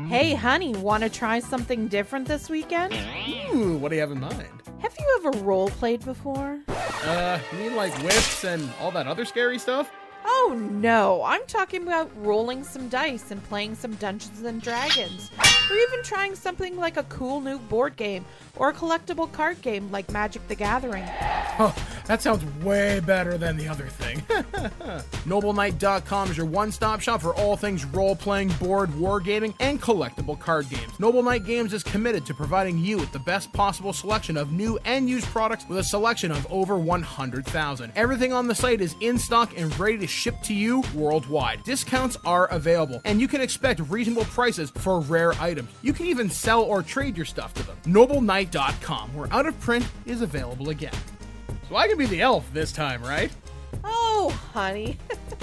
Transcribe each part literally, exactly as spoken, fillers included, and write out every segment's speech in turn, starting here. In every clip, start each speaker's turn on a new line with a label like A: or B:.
A: Hey, honey, want to try something different this weekend?
B: Ooh, what do you have in mind?
A: Have you ever role-played before?
B: Uh, you mean like whips and all that other scary stuff?
A: Oh, no. I'm talking about rolling some dice and playing some Dungeons and Dragons. Or even trying something like a cool new board game or a collectible card game like Magic the Gathering.
B: Oh, that sounds way better than the other thing. Noble Knight dot com is your one-stop shop for all things role-playing, board, wargaming, and collectible card games. Noble Knight Games is committed to providing you with the best possible selection of new and used products with a selection of over one hundred thousand. Everything on the site is in stock and ready to ship to you worldwide. Discounts are available, and you can expect reasonable prices for rare items. You can even sell or trade your stuff to them. Noble Knight dot com, where out of print is available again. So I can be the elf this time, right?
A: Oh, honey.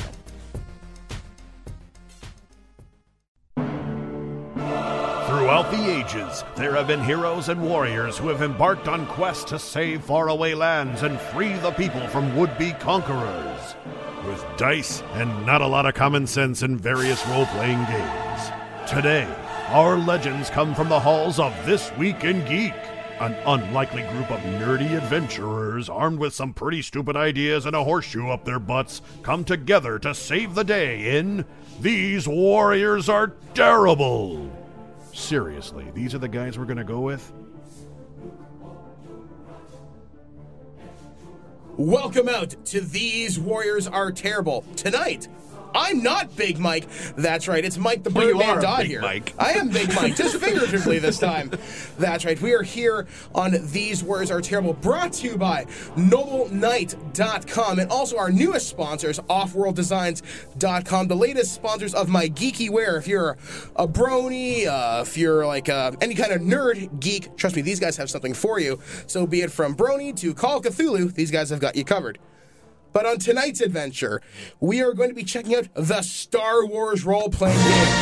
C: Throughout the ages, there have been heroes and warriors who have embarked on quests to save faraway lands and free the people from would-be conquerors. With dice and not a lot of common sense in various role-playing games. Today, our legends come from the halls of This Week in Geek, an unlikely group of nerdy adventurers armed with some pretty stupid ideas and a horseshoe up their butts come together to save the day in These Warriors Are Terrible. Seriously, these are the guys we're gonna go with?
B: Welcome out to These Warriors Are Terrible. Tonight, I'm not Big Mike. That's right, it's Mike the
C: Well, you
B: Birdman
C: are
B: Dodd
C: Big
B: here.
C: Mike.
B: I am Big Mike, just figuratively this time. That's right, we are here on These Warriors Are Terrible, brought to you by Noble Knight dot com and also our newest sponsors, Off World Designs dot com, the latest sponsors of my geeky wear. If you're a brony, uh, if you're like uh, any kind of nerd geek, trust me, these guys have something for you. So be it from brony to Call of Cthulhu, these guys have got you covered. But on tonight's adventure, we are going to be checking out the Star Wars role-playing game.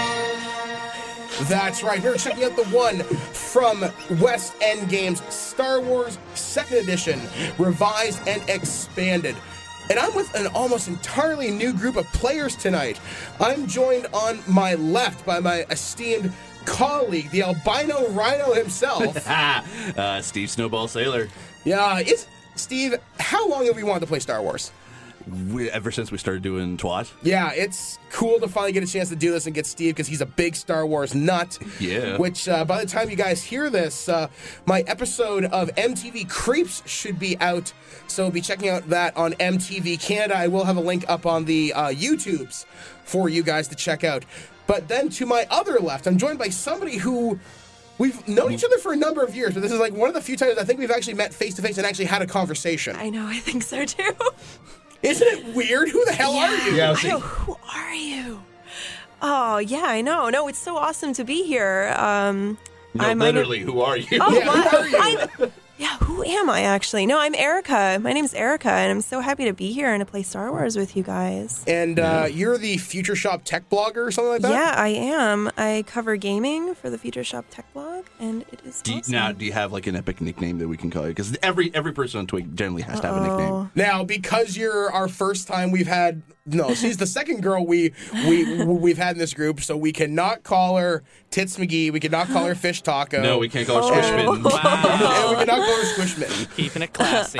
B: That's right, we're checking out the one from West End Games, Star Wars second Edition, revised and expanded. And I'm with an almost entirely new group of players tonight. I'm joined on my left by my esteemed colleague, the albino rhino himself.
D: uh, Steve Snowball Sailor.
B: Yeah, it's... Steve, how long have we wanted to play Star Wars?
D: We, ever since we started doing Twat.
B: Yeah, it's cool to finally get a chance to do this and get Steve because he's a big Star Wars nut.
D: Yeah.
B: Which, uh, by the time you guys hear this, uh, my episode of M T V Creeps should be out. So be checking out that on M T V Canada. I will have a link up on the uh, YouTubes for you guys to check out. But then to my other left, I'm joined by somebody who... We've known each other for a number of years, but this is like one of the few times I think we've actually met face-to-face and actually had a conversation.
E: I know, I think so too.
B: Isn't it weird? Who the hell
E: yeah.
B: are you?
E: Yeah, I know, who are you? Oh, yeah, I know. No, it's so awesome to be here. Um,
D: no,
E: I'm
D: literally, who are you?
E: Oh,
B: yeah, who are you?
E: I'm, yeah, who am I actually? No, I'm Erica. My name's Erica, and I'm so happy to be here and to play Star Wars with you guys.
B: And uh, you're the Future Shop tech blogger or something like that?
E: Yeah, I am. I cover gaming for the Future Shop tech blog, and it is
D: Do you,
E: awesome.
D: now, do you have like an epic nickname that we can call you? Because every every person on Twig generally has to have a nickname.
B: Now, because you're our first time we've had... No, she's the second girl we, we, we've had in this group, so we cannot call her Tits McGee. We cannot call her Fish Taco.
D: No, we can't call her
E: Oh.
D: Squish Mitten.
B: And we cannot call her Squish Mitten.
F: Keeping it classy.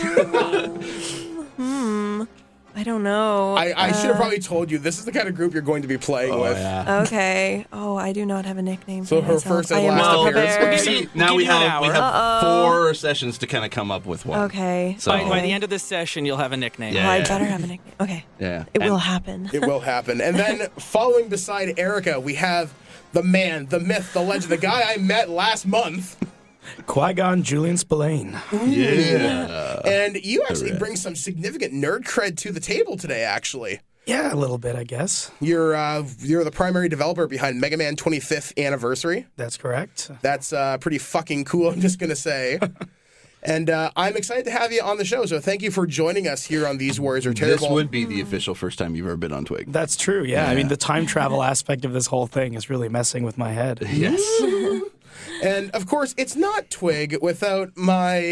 E: hmm. I don't know.
B: I, I should have
E: Uh,
B: probably told you, this is the kind of group you're going to be playing with.
E: Okay. Oh, I do not have a nickname
B: So
E: for
B: her
E: myself.
B: first and
E: I am
B: last
E: not
B: appearance.
E: prepared.
D: See,
F: We'll
D: now
F: give
D: we
F: you an
D: have we
F: hour.
D: have
E: Uh-oh.
D: four sessions to kind of come up with one.
E: Okay.
D: So-
F: By, by the
E: Okay.
F: end of this session, you'll have a nickname.
D: Yeah.
E: Well, I better have a nickname. Okay.
D: Yeah.
E: It
D: And-
E: will happen.
B: It will happen. And then following beside Erica, we have the man, the myth, the legend, the guy I met last month.
G: Qui-Gon Julian Spillane.
D: Yeah.
B: And you actually
D: Correct.
B: bring some significant nerd cred to the table today, actually.
G: Yeah, a little bit, I guess.
B: You're uh, you're the primary developer behind Mega Man twenty-fifth Anniversary.
G: That's correct.
B: That's uh, pretty fucking cool, I'm just going to say. And uh, I'm excited to have you on the show, so thank you for joining us here on These Warriors Are Terrible.
D: This would be the official first time you've ever been on Twig.
G: That's true, yeah. I mean, the time travel aspect of this whole thing is really messing with my head.
D: Yes.
B: And, of course, it's not Twig without my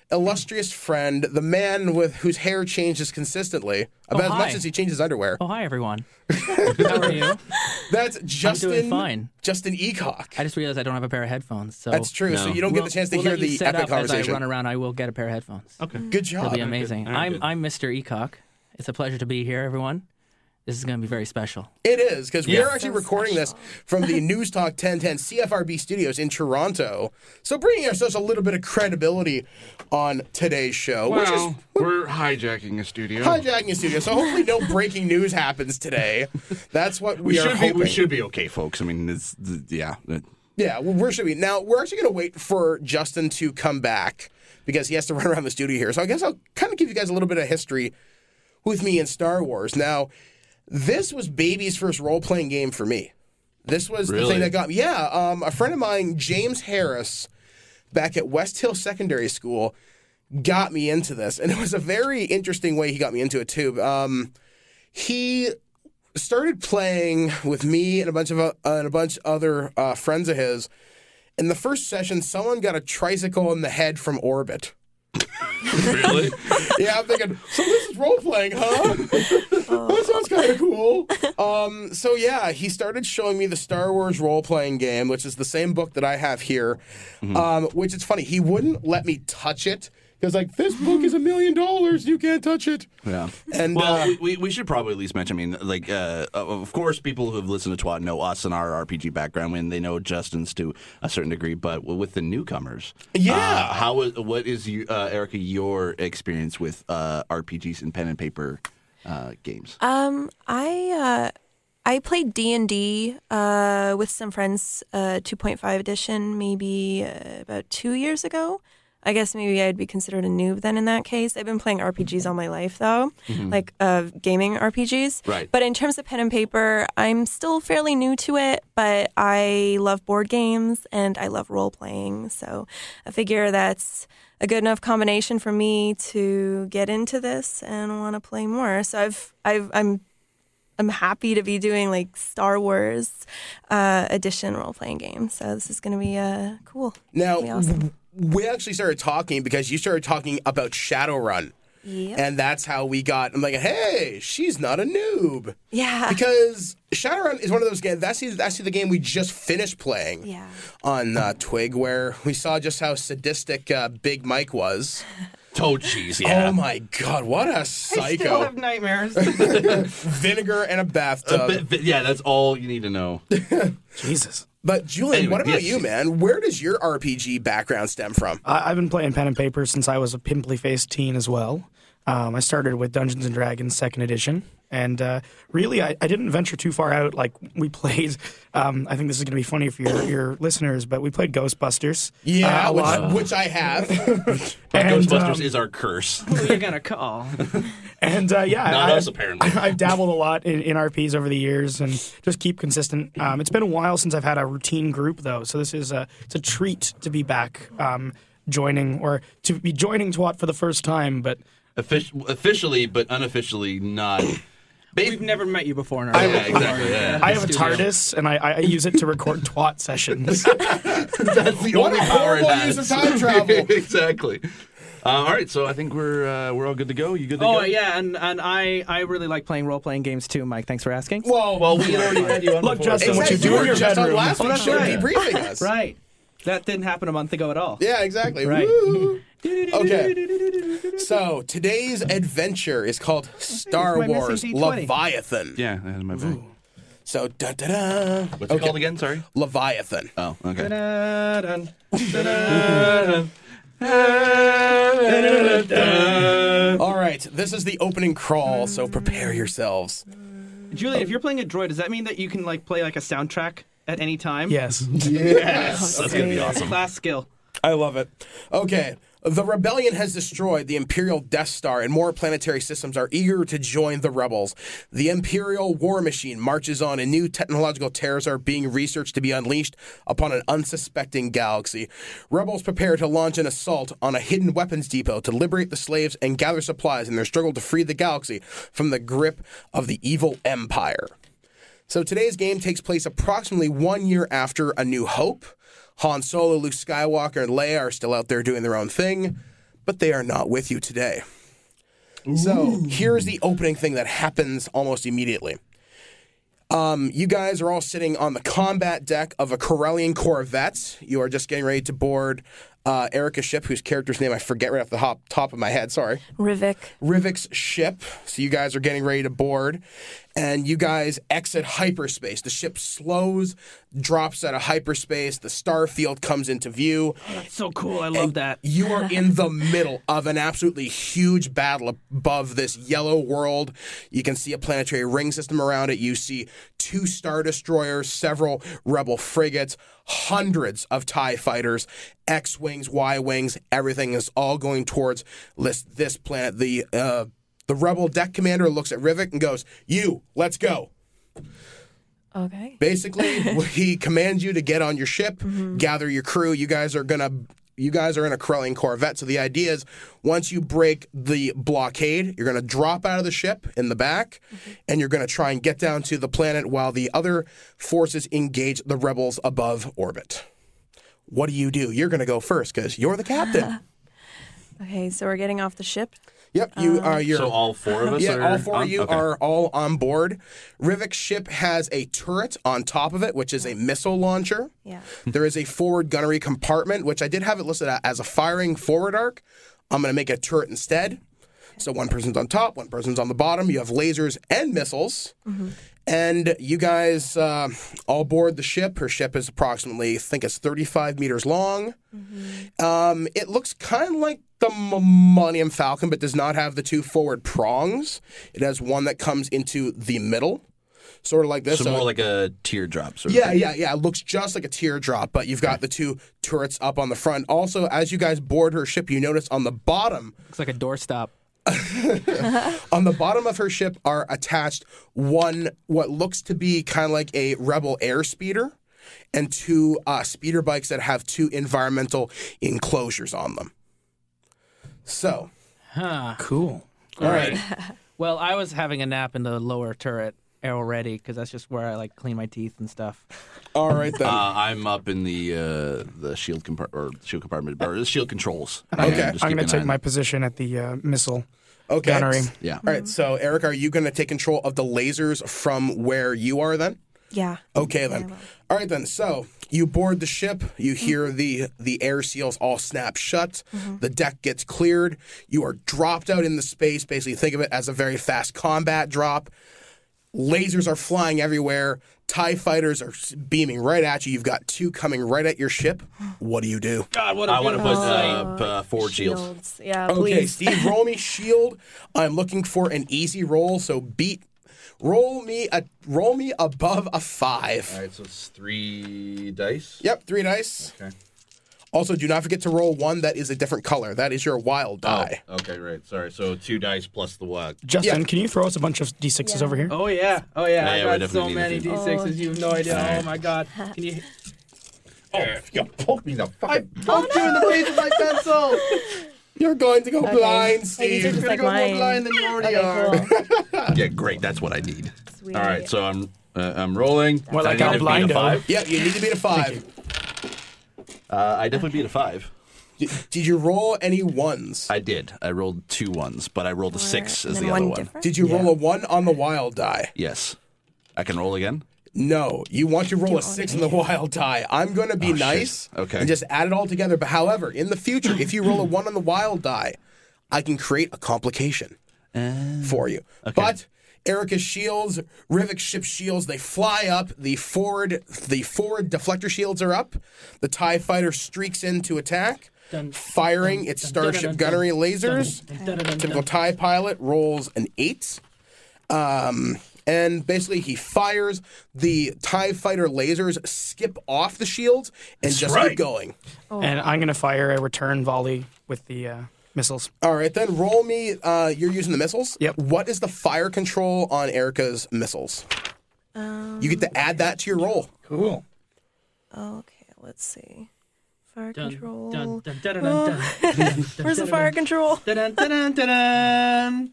H: illustrious friend, the man with whose hair changes consistently, about
F: Oh,
H: as
F: hi.
H: much as he changes underwear.
F: Oh, hi, everyone. How are you?
H: That's Justin.
F: I'm doing fine.
H: Justin Eacock.
F: I just realized I don't have a pair of headphones. So
H: That's true. So you don't get the chance to
F: we'll
H: hear
F: let you
H: the
F: set
H: epic
F: up
H: conversation.
F: As I run around, I will get a pair of headphones.
D: Okay.
H: Good job.
F: It'll be amazing.
D: Very
F: I'm
D: good.
F: I'm Mister Eacock. It's a pleasure to be here, everyone. This is going to be very special.
H: It is, because we
D: Yeah.
H: are actually
E: So
H: recording this from the News Talk ten ten C F R B studios in Toronto. So bringing ourselves a little bit of credibility on today's show, which is
D: Well, we're hijacking a studio.
H: hijacking a studio. So hopefully no breaking news happens today. That's what we,
D: we
H: are
D: should be.
H: hoping.
D: We should be okay, folks. I mean, it's yeah. it-
H: Yeah, well, where should we? Now, we're actually going to wait for Justin to come back because he has to run around the studio here. So I guess I'll kind of give you guys a little bit of history with me in Star Wars. Now, this was baby's first role-playing game for me. This was the
D: Really?
H: thing that got me. Yeah, um, a friend of mine, James Harris, back at West Hill Secondary School, got me into this. And it was a very interesting way he got me into it, too. Um, he started playing with me and a bunch of uh, and a bunch of other uh, friends of his. In the first session, someone got a tricycle in the head from orbit.
D: Really?
H: Yeah, I'm thinking, so this is role playing, huh? That sounds kind of cool. Um, so yeah, he started showing me the Star Wars role playing game, which is the same book that I have here. Um, which is funny, he wouldn't let me touch it because like this book is a million dollars, you can't touch it.
D: Yeah.
H: And
D: well,
H: uh,
D: we, we we should probably at least mention. I mean, like, uh, of course, people who have listened to Twat know us and our R P G background, and they know Justin's to a certain degree. But with the newcomers,
H: Yeah.
D: uh, how is what is you, uh, Erica, your experience with uh, R P Gs and pen and paper uh, games?
E: Um, I uh, I played D and D uh, with some friends, uh, two point five edition, maybe uh, about two years ago. I guess maybe I'd be considered a noob then in that case. I've been playing R P Gs all my life, though, like uh, gaming R P Gs.
D: Right.
E: But in terms of pen and paper, I'm still fairly new to it, but I love board games and I love role playing. So I figure that's a good enough combination for me to get into this and want to play more. So I've, I've, I'm I'm happy to be doing like Star Wars uh, edition role playing games. So this is going to be uh, cool.
H: now,
E: Be awesome.
H: we actually started talking because you started talking about Shadowrun.
E: Yep.
H: And that's how we got, I'm like, hey, she's not a noob.
E: Yeah.
H: Because Shadowrun is one of those games, that's the, that's the game we just finished playing
E: Yeah.
H: on uh, Twig, where we saw just how sadistic uh, Big Mike was.
D: Oh, jeez, yeah.
H: Oh my God, what a psycho.
F: nightmares.
H: Vinegar and a bathtub.
D: Uh, but- but yeah, that's all you need to know.
G: Jesus.
H: But Julian,
D: Anyway,
H: what about
D: yes,
H: you,
D: yes.
H: man? Where does your R P G background stem from?
G: I, I've been playing pen and paper since I was a pimply faced teen as well. Um, I started with Dungeons and Dragons Second Edition, and uh, really, I, I didn't venture too far out. Like we played, um, I think this is going to be funny for your, your listeners, but we played Ghostbusters.
H: Yeah,
G: uh, a
H: which,
G: lot.
H: which I have.
G: And,
D: Ghostbusters
G: um,
D: is our curse.
F: Who you're going to call?
G: And uh, yeah,
D: Not
G: I,
D: us, apparently.
G: I've dabbled a lot in, in R Ps over the years, and just keep consistent. Um, it's been a while since I've had a routine group, though, so this is a it's a treat to be back, um, joining or to be joining Twat for the first time. But
D: Offic- officially, but unofficially not.
F: We've never met you before in our
D: Yeah,
F: life.
D: exactly. Yeah.
G: I have a
F: Studio.
G: TARDIS, and I, I use it to record Twat sessions.
D: That's the
H: What
D: only
H: a
D: power it
H: horrible
D: has.
H: use of time travel.
D: Exactly. Uh, all right, so I think we're uh, we're all good to go. You good to
F: Oh
D: go?
F: yeah, and and I I really like playing role playing games too, Mike. Thanks for asking.
H: Whoa,
D: Well, we already had you on
G: Look,
D: before.
G: Justin, what
H: exactly.
G: you do in
H: were
G: your
H: just on
G: bedroom.
H: last
F: Oh,
H: week's
F: that's
H: show
F: right.
H: debriefing us.
F: Right. That didn't happen a month ago at all.
H: Yeah, exactly.
F: Right.
H: Woo. Okay. So today's adventure is called Star
F: Who's my
H: Wars
F: missing D twenty?
H: Leviathan.
D: Yeah, that's my bad.
H: So da da da.
D: What's it called again? Sorry.
H: Leviathan.
D: Oh, okay.
F: Da-dun.
H: All right, this is the opening crawl, so prepare yourselves.
F: Julian, if you're playing a droid, does that mean that you can like play like a soundtrack at any time?
G: Yes.
H: Yes.
D: That's gonna be awesome.
F: Class skill.
H: I love it. Okay. The rebellion has destroyed the Imperial Death Star, and more planetary systems are eager to join the rebels. The Imperial war machine marches on, and new technological terrors are being researched to be unleashed upon an unsuspecting galaxy. Rebels prepare to launch an assault on a hidden weapons depot to liberate the slaves and gather supplies in their struggle to free the galaxy from the grip of the evil Empire. So today's game takes place approximately one year after A New Hope. Han Solo, Luke Skywalker, and Leia are still out there doing their own thing. but they are not with you today. So here's the opening thing that happens almost immediately. Um, you guys are all sitting on the combat deck of a Corellian Corvette. You are just getting ready to board uh, Erica's ship, whose character's name I forget right off the hop, top of my head. Sorry.
E: Rivik.
H: Rivik's ship. So you guys are getting ready to board, and you guys exit hyperspace. The ship slows, drops out of hyperspace. The star field comes into view.
F: Oh, that's so cool. I love that.
H: You are in the middle of an absolutely huge battle above this yellow world. You can see a planetary ring system around it. You see two Star Destroyers, several Rebel frigates, hundreds of TIE fighters, X-Wings, Y-Wings. Everything is all going towards this, this planet. The, uh, the Rebel deck commander looks at Rivik and goes, "You, let's go."
E: Okay.
H: Basically, he commands you to get on your ship, mm-hmm. gather your crew. You guys are gonna, you guys are in a Corellian Corvette. So the idea is, once you break the blockade, you're gonna drop out of the ship in the back, mm-hmm. and you're gonna try and get down to the planet while the other forces engage the rebels above orbit. What do you do? You're gonna go first because you're the captain.
E: Okay, so we're getting off the ship.
H: Yep, you are. Uh, you're,
D: so all four of us.
H: Yeah,
D: are
H: all four
D: on?
H: of you
D: okay.
H: are all on board. Rivik's ship has a turret on top of it, which is a missile launcher.
E: Yeah.
H: There is a forward gunnery compartment, which I did have it listed as a firing forward arc. I'm going to make a turret instead. So one person's on top, one person's on the bottom. You have lasers and missiles. Mm-hmm. And you guys uh, all board the ship. Her ship is approximately, I think it's thirty-five meters long. Mm-hmm. Um, it looks kind of like the Millennium Falcon, but does not have the two forward prongs. It has one that comes into the middle, sort of like this.
D: So,
H: so
D: more like a teardrop sort of
H: Yeah,
D: thing.
H: yeah, yeah. It looks just like a teardrop, but you've got the two turrets up on the front. Also, as you guys board her ship, you notice on the bottom...
F: Looks like a doorstop.
H: On the bottom of her ship are attached one, what looks to be kind of like a Rebel air speeder, and two uh, speeder bikes that have two environmental enclosures on them. So,
F: Huh.
G: Cool.
H: all right.
F: Well, I was having a nap in the lower turret already because that's just where I like clean my teeth and stuff.
H: All right, then.
D: Uh, I'm up in the uh, the shield compartment or shield compartment or the shield controls.
H: Okay.
D: I'm, just
G: I'm going
D: keeping
G: to
D: an
G: take
D: eye
G: my
D: on-
G: position at the uh, missile
H: Okay.
G: gunnery.
D: Yeah.
H: All right, so, Eric, are you going to take control of the lasers from where you are then?
E: Yeah.
H: Okay, then. All right, then. So you board the ship. You hear the the air seals all snap shut. Mm-hmm. The deck gets cleared. You are dropped out into space. Basically, think of it as a very fast combat drop. Lasers are flying everywhere. TIE fighters are beaming right at you. You've got two coming right at your ship. What do you do?
F: God, what a
D: I want to put
F: beautiful sight.
D: uh, p- uh, forward shields.
E: Shields. Yeah,
H: Okay,
E: please.
H: Steve, roll me shield. I'm looking for an easy roll, so beat. Roll me a roll me above a five.
D: All right, so it's three dice.
H: Yep, three dice.
D: Okay.
H: Also, do not forget to roll one that is a different color. That is your wild die.
D: Oh, okay, right. Sorry. So two dice plus the wild.
G: Justin,
H: Yeah.
G: can you throw us a bunch of D sixes
E: Yeah.
G: over here?
F: Oh yeah, oh yeah!
D: Yeah,
F: I
D: yeah, we
F: got so
D: definitely need
F: many
D: a
F: D
D: few.
F: sixes. You have no idea. Oh my god! Can you?
D: Oh, you poked me in the fucking.
F: Poked you in the face with my pencil.
H: You're going to go blind,
E: Hey, these are
H: Steve.
E: just
F: You're
E: like
F: gonna go more
E: mine.
F: blind than you already
E: Okay,
F: are.
E: cool.
D: Yeah, great. That's what I need.
E: Sweet.
D: All right, so I'm uh, I'm rolling.
G: Well,
D: I
G: like
D: need
G: how
D: to beat a
G: blind
D: five.
H: Yeah, you need to beat a five.
D: Uh, I definitely beat a five.
H: D- Did you roll any ones?
D: I did. I rolled two ones, but I rolled a six
E: And
D: as
E: then
D: the other
E: one
D: one.
E: different?
H: Did you roll a one on the wild die?
D: Yes. I can roll again.
H: No, you want to roll a six on the wild die. I'm going to be
D: Oh, shit.
H: nice
D: Okay.
H: and just add it all together. But however, in the future, if you roll a one on the wild die, I can create a complication for you. But Erica's shields, Rivik's ship shields, they fly up. The forward, the forward deflector shields are up. The TIE fighter streaks in to attack,
F: Dun,
H: firing
F: dun,
H: its
F: dun,
H: starship
F: dun, dun,
H: gunnery
F: dun,
H: lasers.
F: dun, dun, dun, dun,
H: Typical
F: dun.
H: TIE pilot rolls an eight. Um, and basically, he fires. The TIE fighter lasers skip off the shields and just keep going.
G: And I'm going to fire a return volley with the uh, missiles.
H: All right, then roll me. Uh, you're using the missiles?
G: Yep.
H: What is the fire control on Erica's missiles?
E: Um,
H: You get to add that to your roll.
G: Cool.
E: Okay, let's see. Fire
F: Dun,
E: control.
F: dun, dun, dun, dun, dun, dun, dun,
E: Where's the
F: dun,
E: fire control?
F: dun, dun, dun, dun, dun, dun.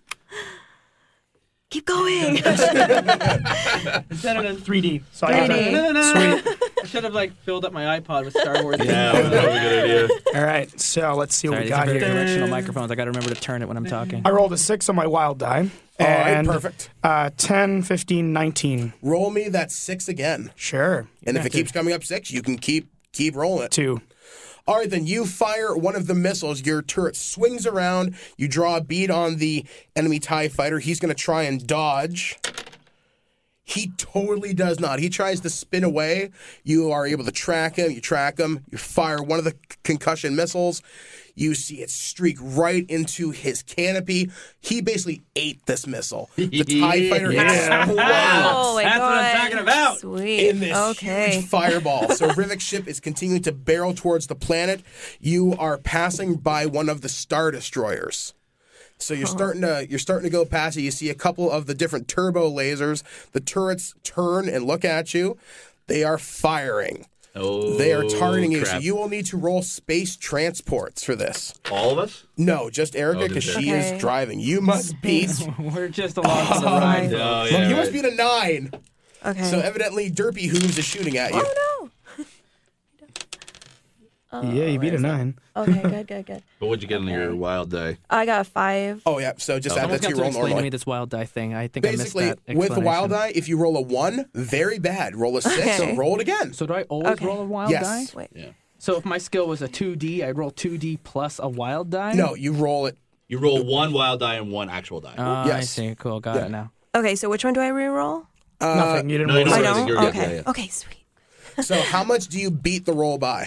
E: Keep going.
F: Dun, dun, dun.
G: three D. So I
E: three D.
G: got a, sweet.
F: should have like filled up my iPod with Star Wars.
D: Yeah, that was probably a good idea.
G: All right, so let's see what
F: Sorry,
G: we
F: these are
G: got
F: very
G: here.
F: directional microphones. I got to remember to turn it when I'm talking.
G: I rolled a six on my wild die.
H: All right,
G: And,
H: perfect.
G: Uh, ten, fifteen, nineteen.
H: Roll me that six again.
G: Sure.
H: And if it keeps coming up six, you can keep keep rolling it.
G: Two.
H: All right, then you fire one of the missiles. Your turret swings around. You draw a bead on the enemy TIE fighter. He's going to try and dodge. He totally does not. He tries to spin away. You are able to track him. You track him. You fire one of the c- concussion missiles. You see it streak right into his canopy. He basically ate this missile. The TIE fighter
D: Yeah.
H: explodes
E: Oh my
F: That's
E: god.
F: what I'm talking about.
E: Sweet.
H: in this
E: okay.
H: huge fireball. So Rivik's ship is continuing to barrel towards the planet. You are passing by one of the Star Destroyers. So you're starting to you're starting to go past it. You see a couple of the different turbo lasers. The turrets turn and look at you. They are firing.
D: Oh,
H: They are targeting you. So
D: crap.
H: you will need to roll space transports for this.
D: All of us?
H: No, just Erica
D: Oh,
H: because
D: just
H: she
E: Erica.
H: is driving. You must beat.
F: We're just along for the ride.
D: Oh,
H: Well,
D: yeah.
H: you must beat a nine.
E: Okay.
H: So evidently, Derpy Hooves is shooting at you.
E: oh
G: yeah, you beat a nine.
E: no. Okay, good, good, good.
D: But what'd you get on your wild die?
E: I got a five.
H: Oh yeah. So just add
F: Someone's
H: that to
F: got
H: your
F: to
H: roll
F: explain to me
H: normally.
F: this wild die thing. I think
H: Basically,
F: I missed that
H: with the wild
F: explanation.
H: die, if you roll a one, very bad. Roll a six,
E: Okay.
H: and roll it again.
F: So do I always
E: Okay.
F: roll a wild
H: Yes.
F: die?
E: Wait.
D: Yeah.
F: So if my skill was a two D, I'd roll two D plus a wild die?
H: No, you roll it.
D: You roll one wild die and one actual die.
F: Oh, I
H: Yes.
F: see. Cool. Got
H: Yeah.
F: it now.
E: Okay, so which one do I re-roll?
H: Uh,
G: Nothing. You didn't
D: no,
G: roll.
D: you
E: I
D: No,
E: don't?
D: you're good.
E: Okay.
D: Yeah, yeah.
E: Okay, sweet.
H: So how much do you beat the roll by?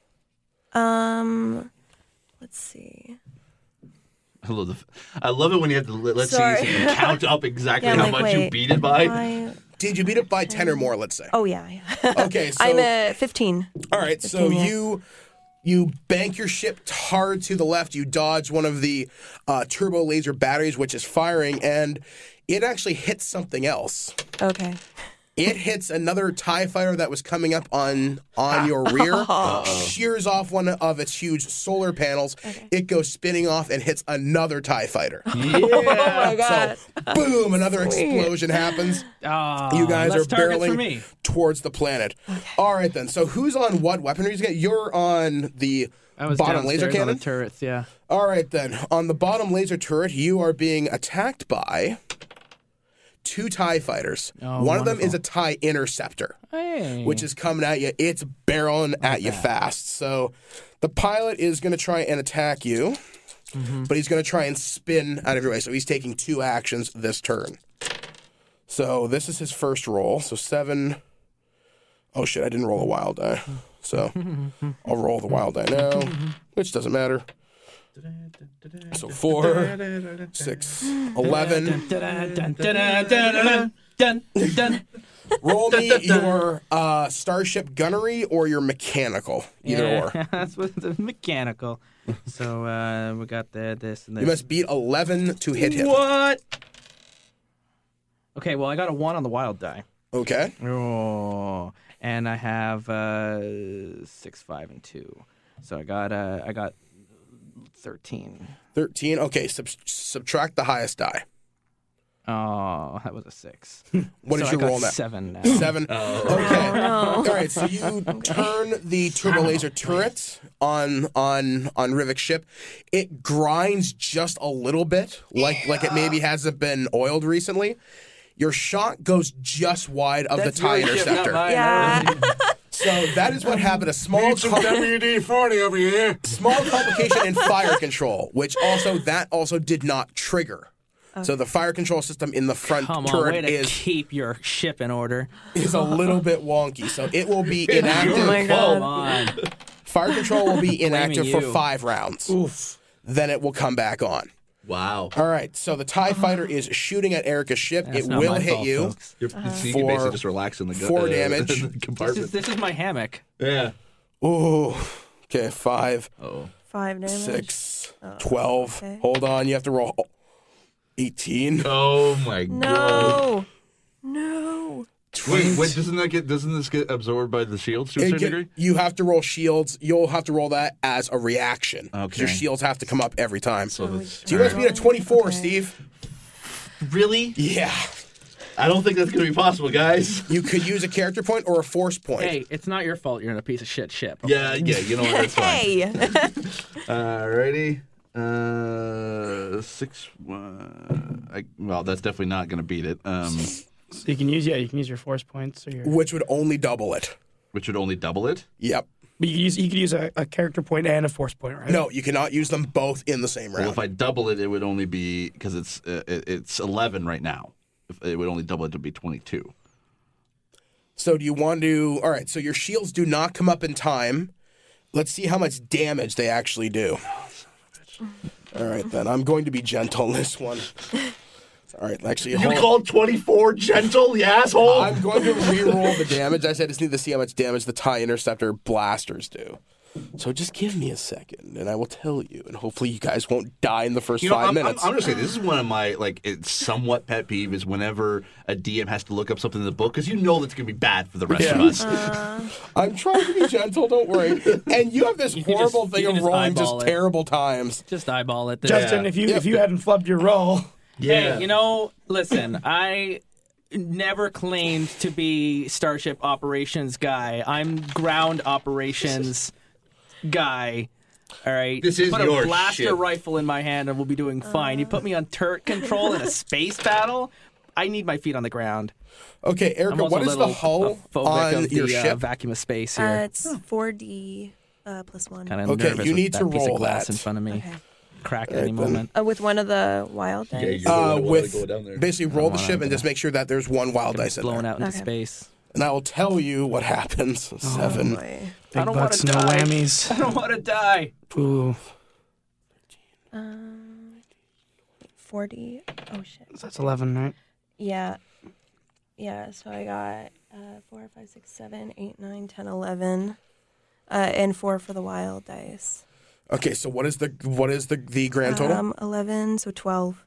E: Um, let's see.
D: I love, the, I love it when you have to let- let's
E: Sorry.
D: see so you can count up exactly
E: Yeah,
D: how
E: like,
D: much you
E: wait.
D: beat it by.
E: I,
H: Did you beat it by ten or more? Let's say.
E: oh, yeah. yeah.
H: Okay, so
E: I'm at fifteen.
H: all right, so
E: fifteen, yeah.
H: you you bank your ship hard to the left. You dodge one of the uh, turbo laser batteries, which is firing, and it actually hits something else.
E: Okay.
H: It hits another TIE fighter that was coming up on on your rear, shears off one of its huge solar panels. It goes spinning off and hits another TIE fighter.
E: Oh, my God.
H: So, boom, another explosion happens.
F: Oh,
H: You guys
F: less
H: are
F: target
H: barreling
F: for me.
H: towards the planet. All right, then. So who's on what weaponry? You're on the
F: I was
H: bottom laser
F: downstairs on
H: cannon?
F: the turrets, yeah.
H: All right, then. On the bottom laser turret, you are being attacked by two TIE fighters.
F: Oh,
H: One of them
F: wonderful.
H: is a TIE interceptor,
F: Hey.
H: which is coming at you. It's barreling at you fast. So the pilot is going to try and attack you,
F: Mm-hmm.
H: but he's going to try and spin out of your way. So he's taking two actions this turn. So this is his first roll. So seven. Oh, shit, I didn't roll a wild die. So I'll roll the wild die now, which doesn't matter. So four, six, eleven.
F: Dun, dun, dun, dun, dun, dun, dun, dun.
H: Roll me your uh, starship gunnery or your mechanical, either
F: Yeah,
H: or.
F: That's what the mechanical. So uh, we got the this and this.
H: You must beat eleven to hit him.
F: What? Okay, well I got a one on the wild die.
H: Okay.
F: Oh, and I have uh, six, five, and two. So I got uh, I got thirteen.
H: thirteen. Okay, sub- subtract the highest die.
F: Oh, that was a six.
H: What
F: so
H: is
F: I
H: your
F: got
H: roll now?
F: Seven now.
H: Seven.
D: Oh.
H: Okay. All right. So you turn the turbo laser turret on on on Rivik's ship. It grinds just a little bit, like like it maybe hasn't been oiled recently. Your shot goes just wide of
F: That's
H: the TIE
F: your ship, not
H: interceptor.
F: mine.
E: Yeah.
H: So that is what happened. A small com-
C: W D forty over here.
H: small complication in fire control, which also that also did not trigger. So the fire control system in the front
F: Come on, way
H: turret
F: to
H: is
F: keep your ship in order.
H: is a little bit wonky. So it will be inactive.
E: Oh my God.
F: Come on.
H: Fire control will be inactive for
F: you.
H: five rounds.
G: Oof.
H: Then it will come back on.
D: Wow.
H: All right. So the TIE fighter is shooting at Erica's ship.
F: That's
H: it
F: not
H: will
F: my
H: hit
F: fault,
H: you.
F: folks.
D: You're, so you
H: For
D: can basically just relax in the gu-
H: four
D: uh,
H: damage.
D: in the
F: This
D: compartment.
F: is, this is my hammock.
D: Yeah.
H: Ooh. Okay. Five,
D: Oh.
E: Five damage.
H: six, twelve.
E: okay.
H: Hold on. You have to roll oh, eighteen.
D: Oh my god.
E: No. No.
D: Wait, wait, doesn't that get doesn't this get absorbed by the shields to a
H: It
D: certain
H: get-
D: degree?
H: you have to roll shields. You'll have to roll that as a reaction. 'Cause
D: Okay.
H: Your shields have to come up every time.
D: So
E: we-
D: that's
H: So you must be at a twenty-four,
E: Okay.
H: Steve.
D: really?
H: Yeah.
D: I don't think that's going to be possible, guys.
H: You could use a character point or a force point.
F: Hey, it's not your fault you're in a piece of shit ship.
D: Yeah, yeah, you know what? That's fine.
E: Hey.
D: Alrighty. Uh, six. Uh, I, well, that's definitely not going to beat it. Um,
G: So you can use yeah, you can use your force points or your.
H: Which would only double it.
D: which would only double it.
H: Yep.
G: But you, use, you could use a, a character point and a force point, right?
H: No, you cannot use them both in the same round.
D: Well, if I double it, it would only be because it's uh, it, it's eleven right now. If it would only double it to be twenty-two.
H: So do you want to... All right, so your shields do not come up in time. Let's see how much damage they actually do. All right, then. I'm going to be gentle on this one. All right, actually...
D: You
H: hold-
D: called twenty-four gentle, you asshole?
H: I'm going to re-roll the damage. I said I just need to see how much damage the TIE Interceptor blasters do. So just give me a second, and I will tell you, and hopefully you guys won't die in the first
D: You know,
H: five
D: I'm,
H: minutes.
D: I'm, I'm going to say this is one of my, like, it's somewhat pet peeve is whenever a D M has to look up something in the book, because you know that's going to be bad for the rest
H: Yeah.
D: of us.
E: Uh,
H: I'm trying to be gentle, don't worry. And you have this
F: You can
H: horrible
F: just-
H: thing
F: you can
H: of
F: just
H: rolling just
F: eyeball it.
H: terrible times.
F: Just eyeball it.
G: Justin,
D: Yeah.
G: if you
H: Yeah.
G: if you hadn't flubbed your roll,
F: Hey, you know, listen, I never claimed to be Starship Operations guy. I'm ground operations guy. All right.
D: This is
F: put
D: your
F: a blaster
D: ship.
F: rifle in my hand and we'll be doing fine. You put me on turret control in a space battle, I need my feet on the ground.
H: Okay,
F: I'm
H: Erica,
F: also
H: what
F: a
H: is the
F: little
H: hull
F: phobic
H: on
F: of the
H: your
F: uh,
H: ship?
F: vacuum of space
E: uh,
F: here.
E: it's four D uh, plus one.
F: Kind of
H: Okay,
F: nervous
H: you
F: with
H: need
F: that
H: to
F: piece
H: roll
F: of glass
H: that.
F: in front of me.
E: Okay.
F: Crack at any
H: then.
F: moment.
E: Uh, with one of the wild dice.
H: Uh, with basically roll the
F: wanna-
H: ship and just make sure that there's one wild dice in
F: Blown
H: there.
F: out into
E: Okay.
F: space.
H: And I will tell you what happens.
F: Oh,
H: Seven.
E: Boy.
G: big
F: I don't wanna
G: butts, no
F: die.
G: whammies.
F: I don't want to die.
G: Ooh,
E: Um, forty. Oh shit.
G: that's eleven, right?
E: Yeah. Yeah, so I got uh, four, five, six, seven, eight, nine, ten, eleven, uh, and four for the wild dice.
H: Okay, so what is the what is the the grand total?
E: Um, eleven, so twelve.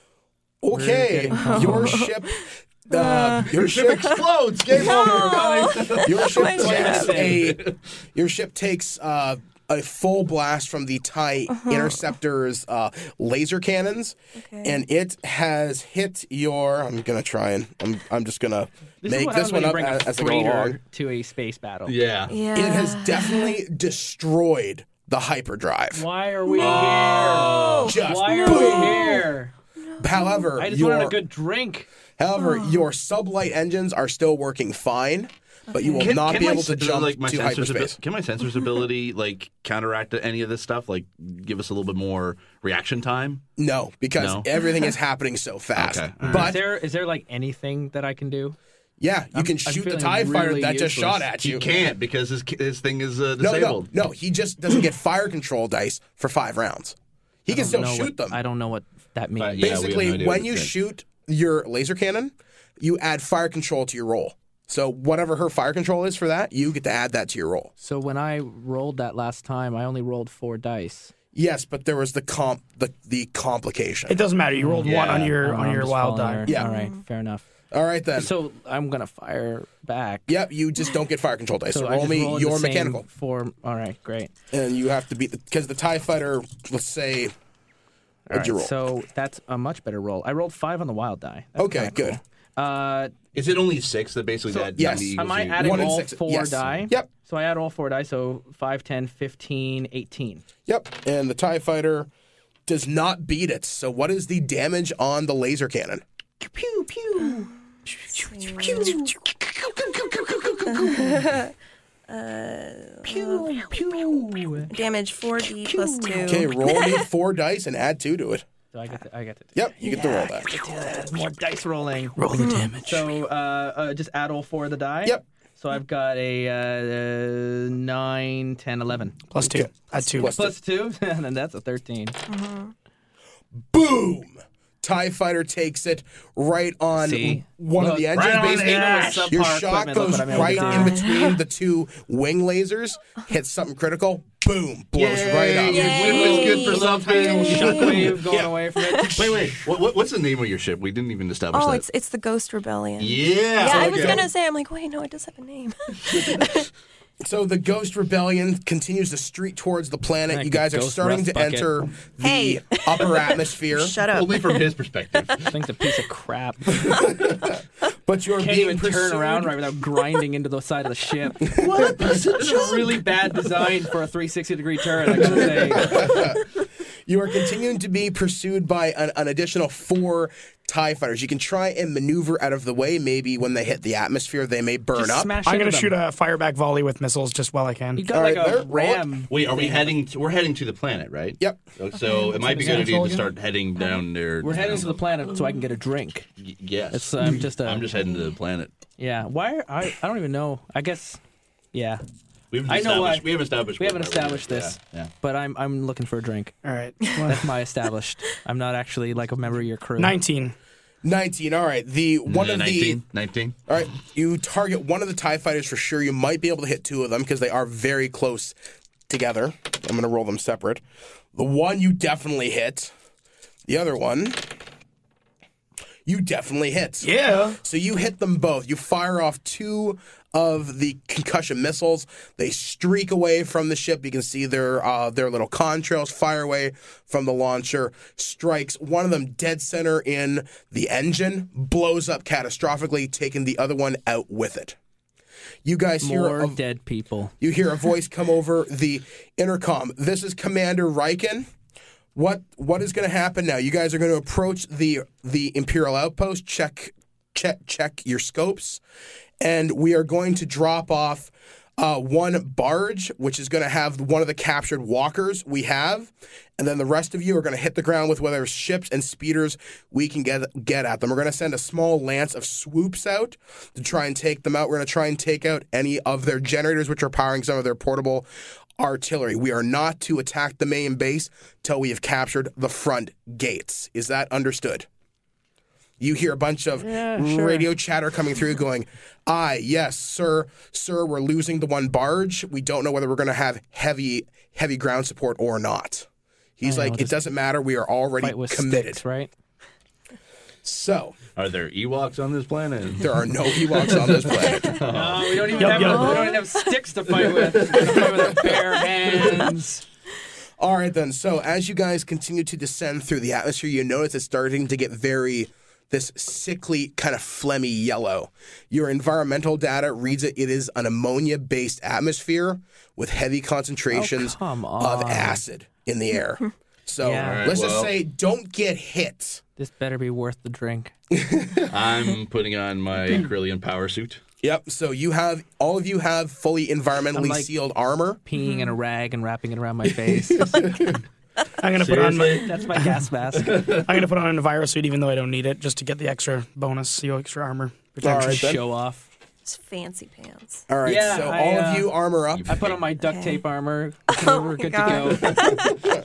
H: Okay,
F: getting
H: your ship. Uh, your ship
D: explodes. Game over, guys.
H: Your ship
E: My
H: takes
F: ship.
H: a your ship takes uh, a full blast from the TIE Interceptor's uh, laser cannons,
E: Okay.
H: and it has hit your. I'm gonna try and I'm I'm just gonna
F: This is
H: make
F: what
H: this
F: happens when
H: one
F: you
H: up
F: bring
H: as,
F: a
H: as I go
F: freighter
H: along.
F: to a space battle.
D: Yeah.
E: yeah.
H: It has definitely destroyed the hyperdrive.
F: Why are we
H: Just
F: here? Why are
H: boom.
F: we here?
H: However,
F: I just
H: your
F: wanted a good drink.
H: however your sublight engines are still working fine, but you will
D: Can-
H: not
D: can
H: be
D: my
H: able to
D: sen-
H: jump
D: like, my
H: to
D: sensors
H: hyperspace.
D: abi- Can my sensors ability like counteract any of this stuff? Like give us a little bit more reaction time?
H: No, because
D: No?
H: everything is happening so fast.
D: Okay, all
F: Is
H: But
F: there is there like anything that I can do?
H: yeah, you can
F: I'm
H: shoot the
F: feeling
H: TIE fighter
F: really
H: that just
F: useless.
H: shot at
D: He
H: you.
D: can't because his his thing is uh,
H: No, no,
D: disabled.
H: no. He just doesn't get fire control dice for five rounds. He can
F: I don't
H: still
F: know
H: shoot
F: what-
H: them.
F: I don't know what that means.
D: Uh, yeah, we have
H: Basically,
D: no idea
H: when
D: what
H: you
D: it says.
H: shoot your laser cannon, you add fire control to your roll. So whatever her fire control is for that, you get to add that to your roll.
F: So when I rolled that last time, I only rolled four dice.
H: Yes, but there was the comp the, the complication.
G: It doesn't matter. You rolled one on
D: Yeah.
G: your
F: Oh,
G: on
F: I'm
G: your
F: just
G: wild
F: falling
G: die.
F: there.
H: Yeah.
F: All right. Fair enough.
H: All right then.
F: So I'm gonna fire back.
H: Yep, you just don't get fire control dice. So,
F: So I
H: roll
F: just
H: me
F: rolled
H: your
F: the same
H: mechanical,
F: Four. All right. Great.
H: and you have to beat because the, the TIE fighter. Let's say,
F: All
H: what'd
F: right.
H: you roll?
F: So that's a much better roll. I rolled five on the wild die. That's
H: Okay,
F: kinda
H: good.
F: cool. Uh,
D: Is it only six that basically
F: So-
D: that
H: Yes.
D: ninety
F: am
D: equals
F: I
D: you-
F: adding
H: One in
F: all
H: six.
F: four
H: Yes.
F: die?
H: Yep.
F: So I add all four die. So five, ten, fifteen, eighteen.
H: Yep, and the TIE fighter does not beat it. So what is the damage on the laser cannon?
F: Pew pew. Pew pew.
E: Damage four D plus two.
H: Okay, roll me four dice and add two to it.
F: So I get to, I get to do
H: Yep, you get to roll that.
F: more dice rolling.
G: Roll the damage.
F: So uh, uh, just add all four of the die.
H: Yep.
F: So I've got a uh, nine, ten, eleven.
G: Plus two. Add two.
H: Plus
F: Plus two, and then that's a thirteen.
H: Boom! TIE fighter takes it right on
F: See?
H: one of
F: Look,
H: the engines.
F: right on
H: basically,
F: the ash.
H: your
F: Subpar
H: shot
F: equipment, look
H: goes
F: what I'm able to
H: right
F: do.
H: in between the two wing lasers, hits something critical, boom, blows right up.
D: Your whip is good for
F: Little tiny
D: something.
F: shockwave going
H: Yeah.
F: away from it.
D: Wait, wait. What, what, what's the name of your ship? We didn't even establish
E: Oh,
D: that.
E: it's it's the Ghost Rebellion.
D: Yeah.
E: Yeah, I was
H: okay.
E: gonna say. I'm like, wait, no, it does have a name.
H: So the Ghost Rebellion continues to streak towards the planet.
F: Like
H: You guys
F: the
H: are
F: Ghost
H: starting
F: Rust
H: to
F: bucket.
H: enter the
E: Hey.
H: upper atmosphere.
E: Shut up.
D: Only from his perspective.
F: I think the piece of crap.
H: But you're
F: Can't
H: being
F: even
H: pursued.
F: turn around right without grinding into the side of the ship. What? This is a really bad design for a three sixty degree turret, I gotta say.
H: You are continuing to be pursued by an, an additional four TIE fighters. You can try and maneuver out of the way. Maybe when they hit the atmosphere, they may burn
F: Just
H: up.
F: smash
G: I'm
F: into
G: going to
F: them.
G: shoot a fireback volley with missiles just while I can.
F: You got
H: All
F: like
H: right,
F: a
H: there, roll it.
F: ram.
D: Wait, are we heading? To, we're heading to the planet, right?
H: Yep.
D: So it might be a good idea
G: control
D: to start heading down there.
F: We're heading to the planet so I can get a drink.
D: Y- yes.
F: It's um, just a.
D: I'm just heading to the planet.
F: Yeah. Why? Are, I I don't even know. I guess. Yeah.
D: We haven't
F: I know
D: established.
F: why-
D: We haven't established.
F: We
D: what
F: haven't
D: we're doing.
F: established this.
D: Yeah. yeah.
F: But I'm I'm looking for a drink.
G: All right.
F: That's my established. I'm not actually like a member of your crew.
G: nineteen.
H: nineteen. All right. The one of the
D: nineteen. nineteen.
H: All right, you target one of the TIE fighters for sure. You might be able to hit two of them because they are very close together. I'm going to roll them separate. The one you definitely hit. The other one, you definitely hit.
G: Yeah.
H: So you hit them both. You fire off two of the concussion missiles. They streak away from the ship. You can see their uh, their little contrails fire away from the launcher. Strikes one of them dead center in the engine. Blows up catastrophically, taking the other one out with it. You guys hear
F: More
H: a,
F: dead people.
H: you hear a voice come over the intercom. This is Commander Riken. What what is going to happen now? You guys are going to approach the the Imperial outpost. Check check check your scopes, and we are going to drop off uh, one barge, which is going to have one of the captured walkers we have, and then the rest of you are going to hit the ground with whether ships and speeders we can get get at them. We're going to send a small lance of swoops out to try and take them out. We're going to try and take out any of their generators, which are powering some of their portable artillery. We are not to attack the main base till we have captured the front gates. Is that understood? You hear a bunch of
F: Yeah, sure.
H: radio chatter coming through going, aye, yes, sir, sir, we're losing the one barge. We don't know whether we're going to have heavy, heavy ground support or not. He's
F: I know,
H: like, it
F: just
H: doesn't matter. We are already
F: Fight with
H: committed.
F: sticks, right?
H: So
D: Are there Ewoks on this planet?
H: there are no Ewoks on this planet.
F: No, we don't even
G: Yup,
F: have
G: yup.
F: we don't even have sticks to fight with. We're gonna fight with our bare hands.
H: All right, then. So as you guys continue to descend through the atmosphere, you notice it's starting to get very, this sickly, kind of phlegmy yellow. Your environmental data reads it. It is an ammonia-based atmosphere with heavy concentrations
F: Oh, come
H: of
F: on.
H: acid in the air. So
F: Yeah. All right,
H: let's just
D: well-
H: say don't get hit.
F: This better be worth the drink.
D: I'm putting on my Krillian power suit.
H: Yep. So you have, all of you have fully environmentally
F: I'm like-
H: sealed armor.
F: Peeing in a rag and wrapping it around my face.
G: I'm going to put on my,
F: That's my gas mask.
G: I'm going to put on an enviro suit even though I don't need it just to get the extra bonus, the extra armor protection.
H: All right, then.
F: Show off.
E: It's fancy pants.
H: All right.
F: Yeah,
H: so
F: I,
H: all
F: uh,
H: of you armor up.
F: I put on my duct
E: Okay.
F: tape armor.
E: Oh
F: We're
E: my
F: good
E: God.
F: to go.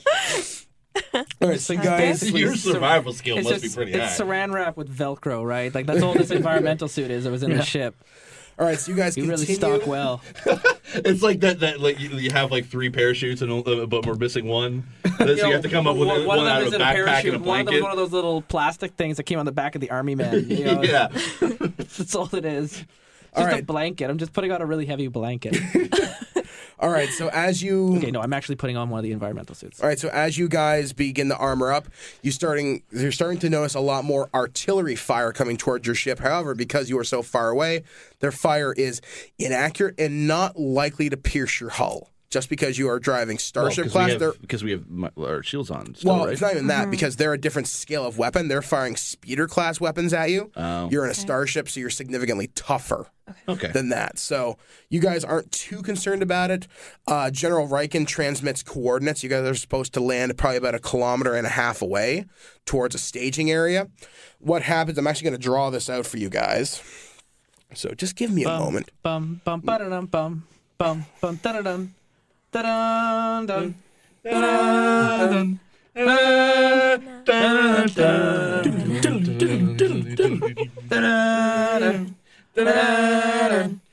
H: All right, so guys,
F: basically
D: Your
F: sur-
D: survival skill
F: It's
D: must
F: just
D: be pretty
F: it's
D: high.
F: saran wrap with Velcro, right? Like that's all this environmental suit is. It was in the ship.
H: all right, so you guys
F: You
H: continue.
F: really stock well.
D: It's like that. That like you, you have like three parachutes, and uh, but we're missing one. So you have to come up with
F: one,
D: one,
F: of them
D: out
F: is
D: of a
F: in a
D: backpack
F: parachute.
D: and a
F: One of them
D: blanket.
F: is one of those little plastic things that came on the back of the army man. You know?
D: yeah.
F: That's all it is. Just
H: All
F: a
H: right.
F: blanket. I'm just putting on a really heavy blanket.
H: All right, so as you
F: Okay, no, I'm actually putting on one of the environmental suits.
H: All right, so as you guys begin to armor up, you starting you're starting to notice a lot more artillery fire coming towards your ship. However, because you are so far away, their fire is inaccurate and not likely to pierce your hull. Just because you are driving Starship
D: Well, 'cause
H: class,
D: we have-
H: they're
D: because we have my, our shields on. Still,
H: well,
D: right?
H: it's not even that because they're a different scale of weapon. They're firing speeder class weapons at you.
D: Oh.
H: You're in a starship, so you're significantly tougher
D: okay.
H: than that. So you guys aren't too concerned about it. Uh, General Riken transmits coordinates. You guys are supposed to land probably about a kilometer and a half away towards a staging area. What happens, I'm actually going to draw this out for you guys. So just give me a
F: Bum,
H: moment.
F: Bum bum ba-da-dum bum bum bum da-da-dum da-dum dum da-dum da-dum da-dum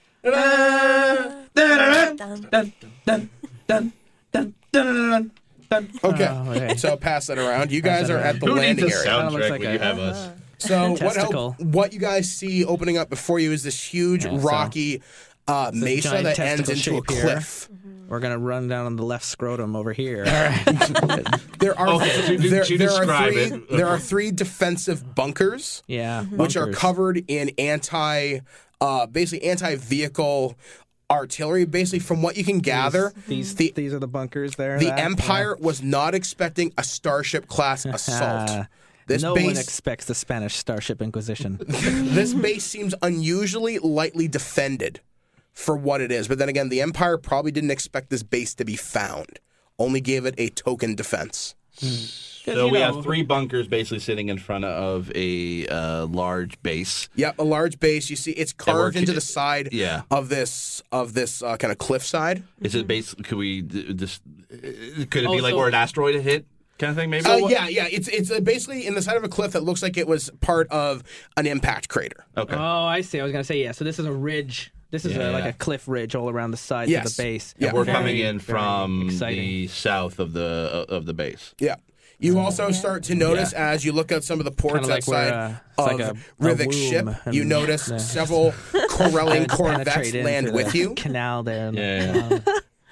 E: Done.
F: dun dun dun dun dun.
H: Okay.
F: Oh, okay.
H: So pass that around. You guys
F: that
H: are
F: around.
H: at the
D: Who needs
H: landing
D: a
H: area.
F: Kinda looks
D: soundtrack
F: like
D: when
F: a-
D: you have us?
H: So what,
F: Testicle.
H: help, what you guys see opening up before you is this huge,
F: Yeah, so-
H: rocky uh, mesa
F: giant
H: that ends
F: testicle
H: into a
F: shape here.
H: cliff.
F: We're gonna run down on the left scrotum over here.
H: There are
C: Okay, so you-
H: there,
C: you
H: there are
C: describe
H: three
C: it.
H: there are three defensive bunkers,
F: Yeah,
H: which are
F: bunkers.
H: covered in anti, uh, basically anti-vehicle artillery. Basically, from what you can gather,
F: These
H: the
F: these are the bunkers there.
H: the
F: that-
H: Empire was not expecting a Starship class assault.
F: Uh,
H: This
F: no one
H: base
F: expects the Spanish Starship Inquisition.
H: this base seems unusually lightly defended for what it is. But then again, the Empire probably didn't expect this base to be found. Only gave it a token defense.
D: So
F: you
D: we
F: know-
D: have three bunkers basically sitting in front of a uh, large base.
H: Yep, a large base. You see, it's
D: we're-
H: carved into the side
D: Yeah.
H: of this of this uh, kind of cliffside.
D: Is it basically? Could we d- just? Could it
F: Oh,
D: be like
F: so-
D: where an asteroid hit, kind of thing? Maybe.
H: Uh, yeah, yeah. It's it's uh, basically in the side of a cliff that looks like it was part of an impact crater.
D: Okay.
F: Oh, I see. I was gonna say yeah. So this is a ridge. This is
D: Yeah.
F: a, like a cliff ridge all around the sides
H: Yes.
F: of the base.
H: Yeah.
D: We're
F: Very,
D: coming in
F: very
D: from
F: exciting.
D: the south of the uh, of the base.
H: Yeah. You also start to notice as you look at some of the ports
F: Kinda like
H: outside
F: where, uh, it's
H: of
F: like a- a
H: Rivik's ship,
F: womb
H: you
F: and-
H: notice
F: yeah.
H: several Corellian
F: It's
H: corvettes
F: penetrate
H: land
F: into
H: with
F: the
H: you.
F: Canal there.
D: Yeah,
F: Um,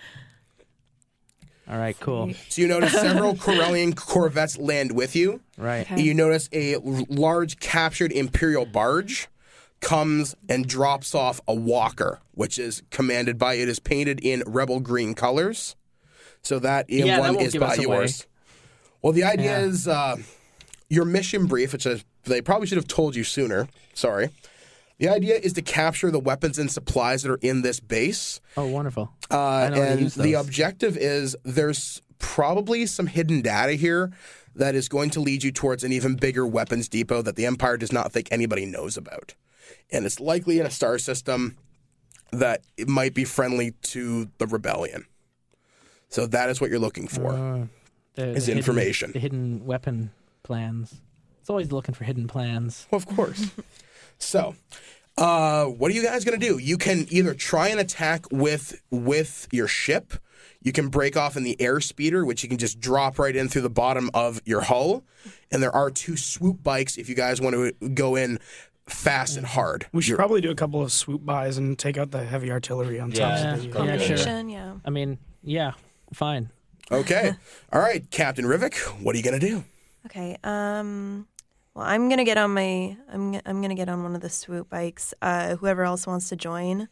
F: all right. Cool.
H: So you notice several Corellian corvettes land with you.
F: Right.
E: Okay.
H: You notice a l- large captured Imperial barge comes and drops off a walker, which is commanded by, it is painted in rebel green colors. So that
F: Yeah, that
H: one
F: won't
H: is
F: give
H: by
F: us away.
H: yours. Well, the idea
F: Yeah.
H: is uh, your mission brief, which is, they probably should have told you sooner. Sorry. The idea is to capture the weapons and supplies that are in this base.
F: Oh, wonderful.
H: Uh,
F: I know how to
H: and
F: use
H: the
F: those.
H: objective is there's probably some hidden data here that is going to lead you towards an even bigger weapons depot that the Empire does not think anybody knows about. And it's likely in a star system that it might be friendly to the rebellion. So that is what you're looking for.
F: Uh, the,
H: Is
F: the hidden-
H: information.
F: the hidden weapon plans. It's always looking for hidden plans.
H: Well, of course. So, uh, what are you guys going to do? You can either try and attack with with your ship. You can break off in the air speeder, which you can just drop right in through the bottom of your hull. And there are two swoop bikes if you guys want to go in fast and hard.
G: We should
H: You're-
G: probably do a couple of swoop buys and take out the heavy artillery on top.
F: Yeah.
G: of the,
F: Yeah,
G: uh,
F: sure.
E: Combination, yeah.
F: I mean, yeah, fine.
H: Okay. All right, Captain Rivik, what are you going to do?
E: Okay. Um. Well, I'm gonna get on my. I'm. g- I'm gonna get on one of the swoop bikes. Uh, whoever else wants to join.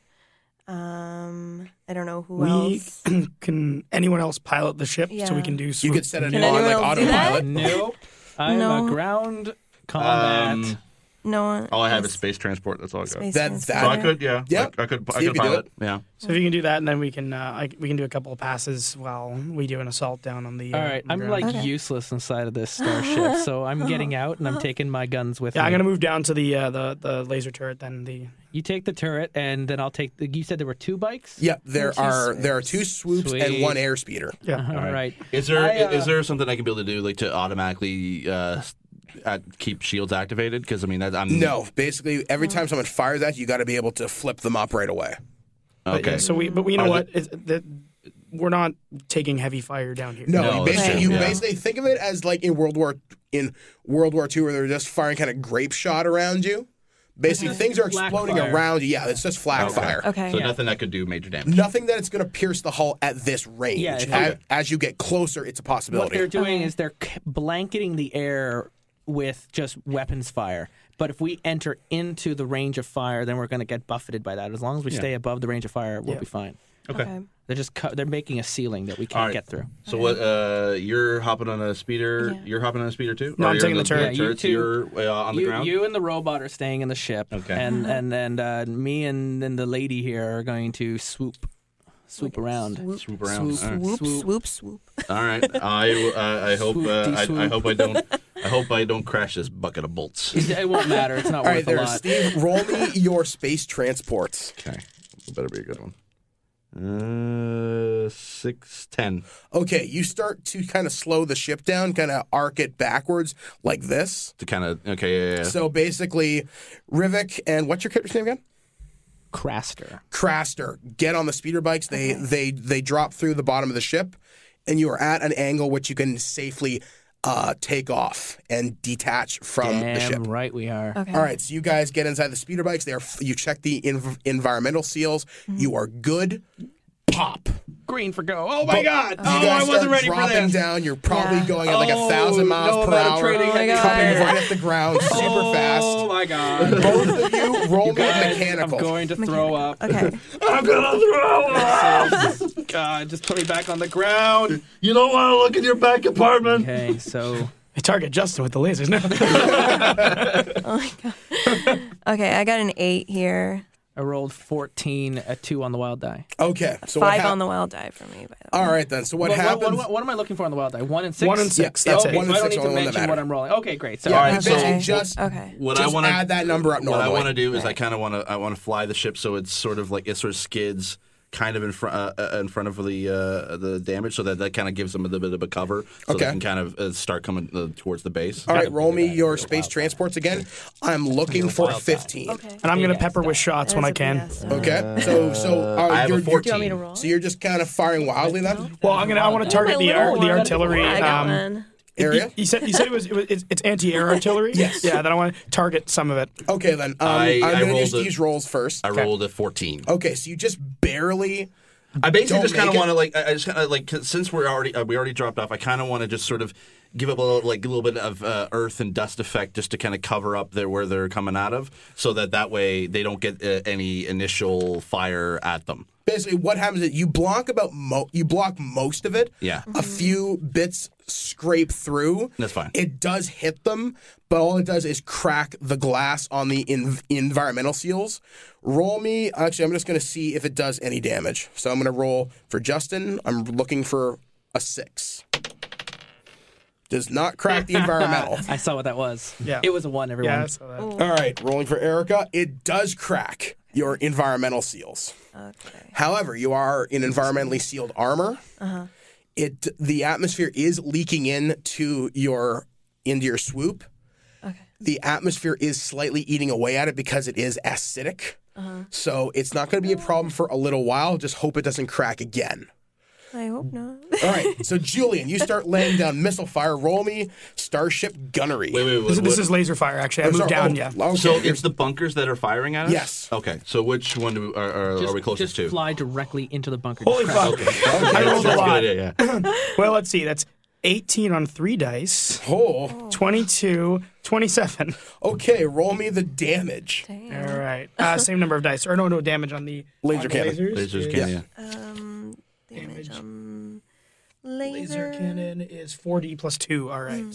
E: Um. I don't know who
G: we
E: else.
G: can anyone else pilot the ship so
E: Yeah.
G: we can do
H: You
G: swoop.
H: could set it
E: Can
H: on
E: anyone
H: like
E: else do that?
H: autopilot.
F: Nope. I'm
E: No.
F: a ground combat.
D: Um,
E: No one.
D: all I have
E: yes,
D: is space transport. That's all I got.
E: space
H: That-
E: transporter.
H: that-
D: So I could, yeah,
H: Yeah.
D: I, I could, I
H: See if
D: could
H: you do
D: pilot. Yeah.
G: So if you can do that, and then we can uh, I, we can do a couple of passes while we do an assault down on the. Uh,
F: All right,
G: on the
F: I'm
G: ground.
F: like
E: Okay.
F: useless inside of this starship, so I'm getting out and I'm taking my guns with
G: Yeah,
F: me.
G: I'm gonna move down to the uh, the the laser turret. Then the
F: You take the turret, and then I'll take. The, you said there were two bikes.
H: Yep, there
E: Two
H: are there are two swoops and
F: Sweet.
H: one air speeder.
G: yeah.
F: All right.
D: Is there
F: I, uh,
D: is there something I can be able to do like to automatically uh, s- at, keep shields activated? Because I mean, that, I'm
H: No, basically every time someone fires at you, you got to be able to flip them up right away.
G: But,
D: Okay.
G: yeah, so we, but we know
D: Are
G: what? It's, that we're not taking heavy fire down here.
H: No,
D: No,
H: you
D: that's
H: basically,
D: true,
H: you
D: yeah.
H: basically think of it as like in World War in World War Two, where they're just firing kind of grape shot around you. Basically, things are
F: Flak
H: exploding
F: fire.
H: around you. Yeah, it's just flak
D: Okay.
H: fire.
E: Okay.
D: So
F: Yeah.
D: nothing that could do major damage.
H: Nothing that it's going to pierce the hull at this range.
F: Yeah, if
H: as,
F: you-
H: as you get closer, it's a
F: What
H: possibility.
F: they're doing
E: Okay.
F: is they're c- blanketing the air with just weapons fire. But if we enter into the range of fire, then we're going to get buffeted by that. As long as we
D: Yeah.
F: stay above the range of fire, we'll
G: Yeah.
F: be fine.
E: Okay.
F: They're just co- they're making a ceiling that we
D: All
F: can't
D: right.
F: get through.
D: So what? Uh, you're hopping on a speeder.
E: Yeah.
D: You're hopping on a speeder too.
G: No,
D: Or
G: I'm
D: you're
G: taking
D: in
G: the turret.
F: Yeah, you
D: turret,
F: two-
D: You're uh, on the
F: you,
D: ground.
F: you and the robot are staying in the ship.
D: Okay.
F: And and and uh, me and then the lady here are going to swoop, swoop around.
D: Swoop around.
F: Swoop.
D: All right.
E: Swoop,
F: Swoop.
E: swoop, swoop.
D: All right. I uh, I hope
F: Swoop,
D: uh, I, I
F: de-swoop.
D: hope I don't I hope I don't crash this bucket of bolts.
F: It, it won't matter. It's not
H: All
F: worth
H: right,
F: a
H: there,
F: lot.
H: Steve. Roll me your space transports.
D: Okay. It better be a good one. Uh, six ten.
H: Okay, you start to kind of slow the ship down, kind of arc it backwards like this.
D: To kind of okay. Yeah, yeah, yeah.
H: So basically, Rivik and what's your character's name again?
F: Craster.
H: Craster get on the speeder bikes. They they they drop through the bottom of the ship, and you are at an angle which you can safely uh, take off and detach from
F: Damn
H: the ship.
F: right we are.
E: Okay.
H: All right, so you guys get inside the speeder bikes. They are, you check the env- environmental seals. You are good. Pop.
F: Green for go. Oh my God!
H: You
F: Oh,
H: guys
F: I wasn't
H: start
F: ready for
H: dropping
F: this.
H: down. You're probably
E: Yeah.
H: going at like a
F: Oh,
H: thousand miles
F: no
H: per
F: amount of
H: hour,
F: training
E: Oh my God.
H: coming right at the ground, super
F: Oh
H: fast.
F: my God!
H: Both of you roll me
F: Guys,
H: mechanical.
F: I'm going to throw up.
E: Okay.
F: I'm gonna throw up. God, just put me back on the ground.
D: You don't want to look in your back compartment.
F: Okay, so
G: I target Justin with the lasers. No.
E: Oh my God. Okay, I got an eight here.
F: I rolled fourteen, a two on the wild die.
H: Okay, so what
E: Five
H: hap-
E: on the wild die for me, by the way.
H: All right then. So what
F: What, what,
H: happens?
F: what, what am I looking for on the wild die? One and six.
G: One and six.
H: Yeah,
G: That's
F: okay,
G: it.
H: one
F: so
H: and
F: I don't
H: six
F: need
H: are
F: to
H: the one that
F: mention
H: matter.
F: what I'm rolling. Okay, great. So
H: Yeah,
D: All right,
H: basically
D: so-
H: just
E: Okay.
D: What
H: just
D: I want
H: add that number up
D: What I
H: normally.
D: want to do is I
E: Right.
D: kind of want to I want to fly the ship so it's sort of like it sort of skids kind of in front uh, uh, in front of the uh, the damage so that that kind of gives them a little bit of a cover so
H: Okay.
D: they can kind of uh, start coming uh, towards the base.
H: All right, roll me your space transports again. I'm looking for a fifteen.
E: Okay.
G: And I'm going to
F: Big
G: pepper
F: ass
G: with shots when
E: There's
G: I
E: a
G: can.
E: B S.
H: Okay, so so uh,
D: I have
H: you're,
D: a
H: you're-
D: fourteen.
E: Do you want me to roll?
H: So you're just kind of firing wildly then?
G: Well, I'm gonna. I want to target the
E: My
G: ar-
E: little
G: the
E: one.
G: artillery.
E: I got
G: um,
E: one.
H: Area?
G: You, you said you said it was, it was it's, it's anti-air artillery.
H: Yes.
G: Yeah. Then I want to target some of it.
H: Okay then. Um,
D: I-
H: I'm
D: I
H: going to
D: rolled
H: do
D: a-
H: these rolls first.
D: I rolled a fourteen.
H: Okay, so you just barely.
D: I basically
H: Don't
D: just kind of
H: make it.
D: want to like I I just kind of like 'cause since we're already uh, we already dropped off. I kind of want to just sort of give up a little like a little bit of uh, earth and dust effect just to kind of cover up there where they're coming out of, so that that way they don't get uh, any initial fire at them.
H: Basically, what happens is you block about mo- you block most of it.
D: Yeah.
H: A few bits scrape through.
D: That's fine.
H: It does hit them, but all it does is crack the glass on the in- environmental seals. Roll me. Actually, I'm just going to see if it does any damage. So I'm going to roll for Justin. I'm looking for a six. Does not crack the environmental.
F: I saw what that was.
G: Yeah.
F: It was a one, everyone.
G: Yeah. I saw that.
H: All right, rolling for Erica. It does crack your environmental seals.
E: Okay.
H: However, you are in environmentally sealed armor.
E: Uh-huh.
H: It the atmosphere is leaking in to your into your swoop.
E: Okay.
H: The atmosphere is slightly eating away at it because it is acidic.
E: Uh-huh.
H: So it's not going to be a problem for a little while. Just hope it doesn't crack again.
E: I hope not.
H: All right. So Julian, you start laying down missile fire. Roll me Starship Gunnery.
D: Wait, wait, wait.
G: This,
D: what-
G: this is laser fire. Actually, I
H: Oh,
G: moved
H: sorry.
G: down.
H: Oh,
G: Yeah.
H: okay.
D: so it's the bunkers that are firing at us?
H: Yes.
D: Okay. So which one do, are, are,
F: Just,
D: are we closest
F: just
D: to?
F: fly directly into the bunker.
G: Holy
F: Just crash.
G: fuck!
D: Okay.
G: I rolled a
D: That's
G: lot.
D: good idea, yeah.
G: Well, let's see. That's eighteen on three dice.
H: Oh.
G: twenty-two, twenty-seven.
H: Okay. Roll me the damage.
E: Damn.
G: All right. Uh, same number of dice. Or no, no damage on the
H: Laser
G: on the
H: cannon.
G: Lasers,
D: Lasers
G: is-
D: can, yeah.
E: Um, damage.
G: Damage.
E: Um,
G: Laser
E: laser.
G: cannon is four D plus two. All right.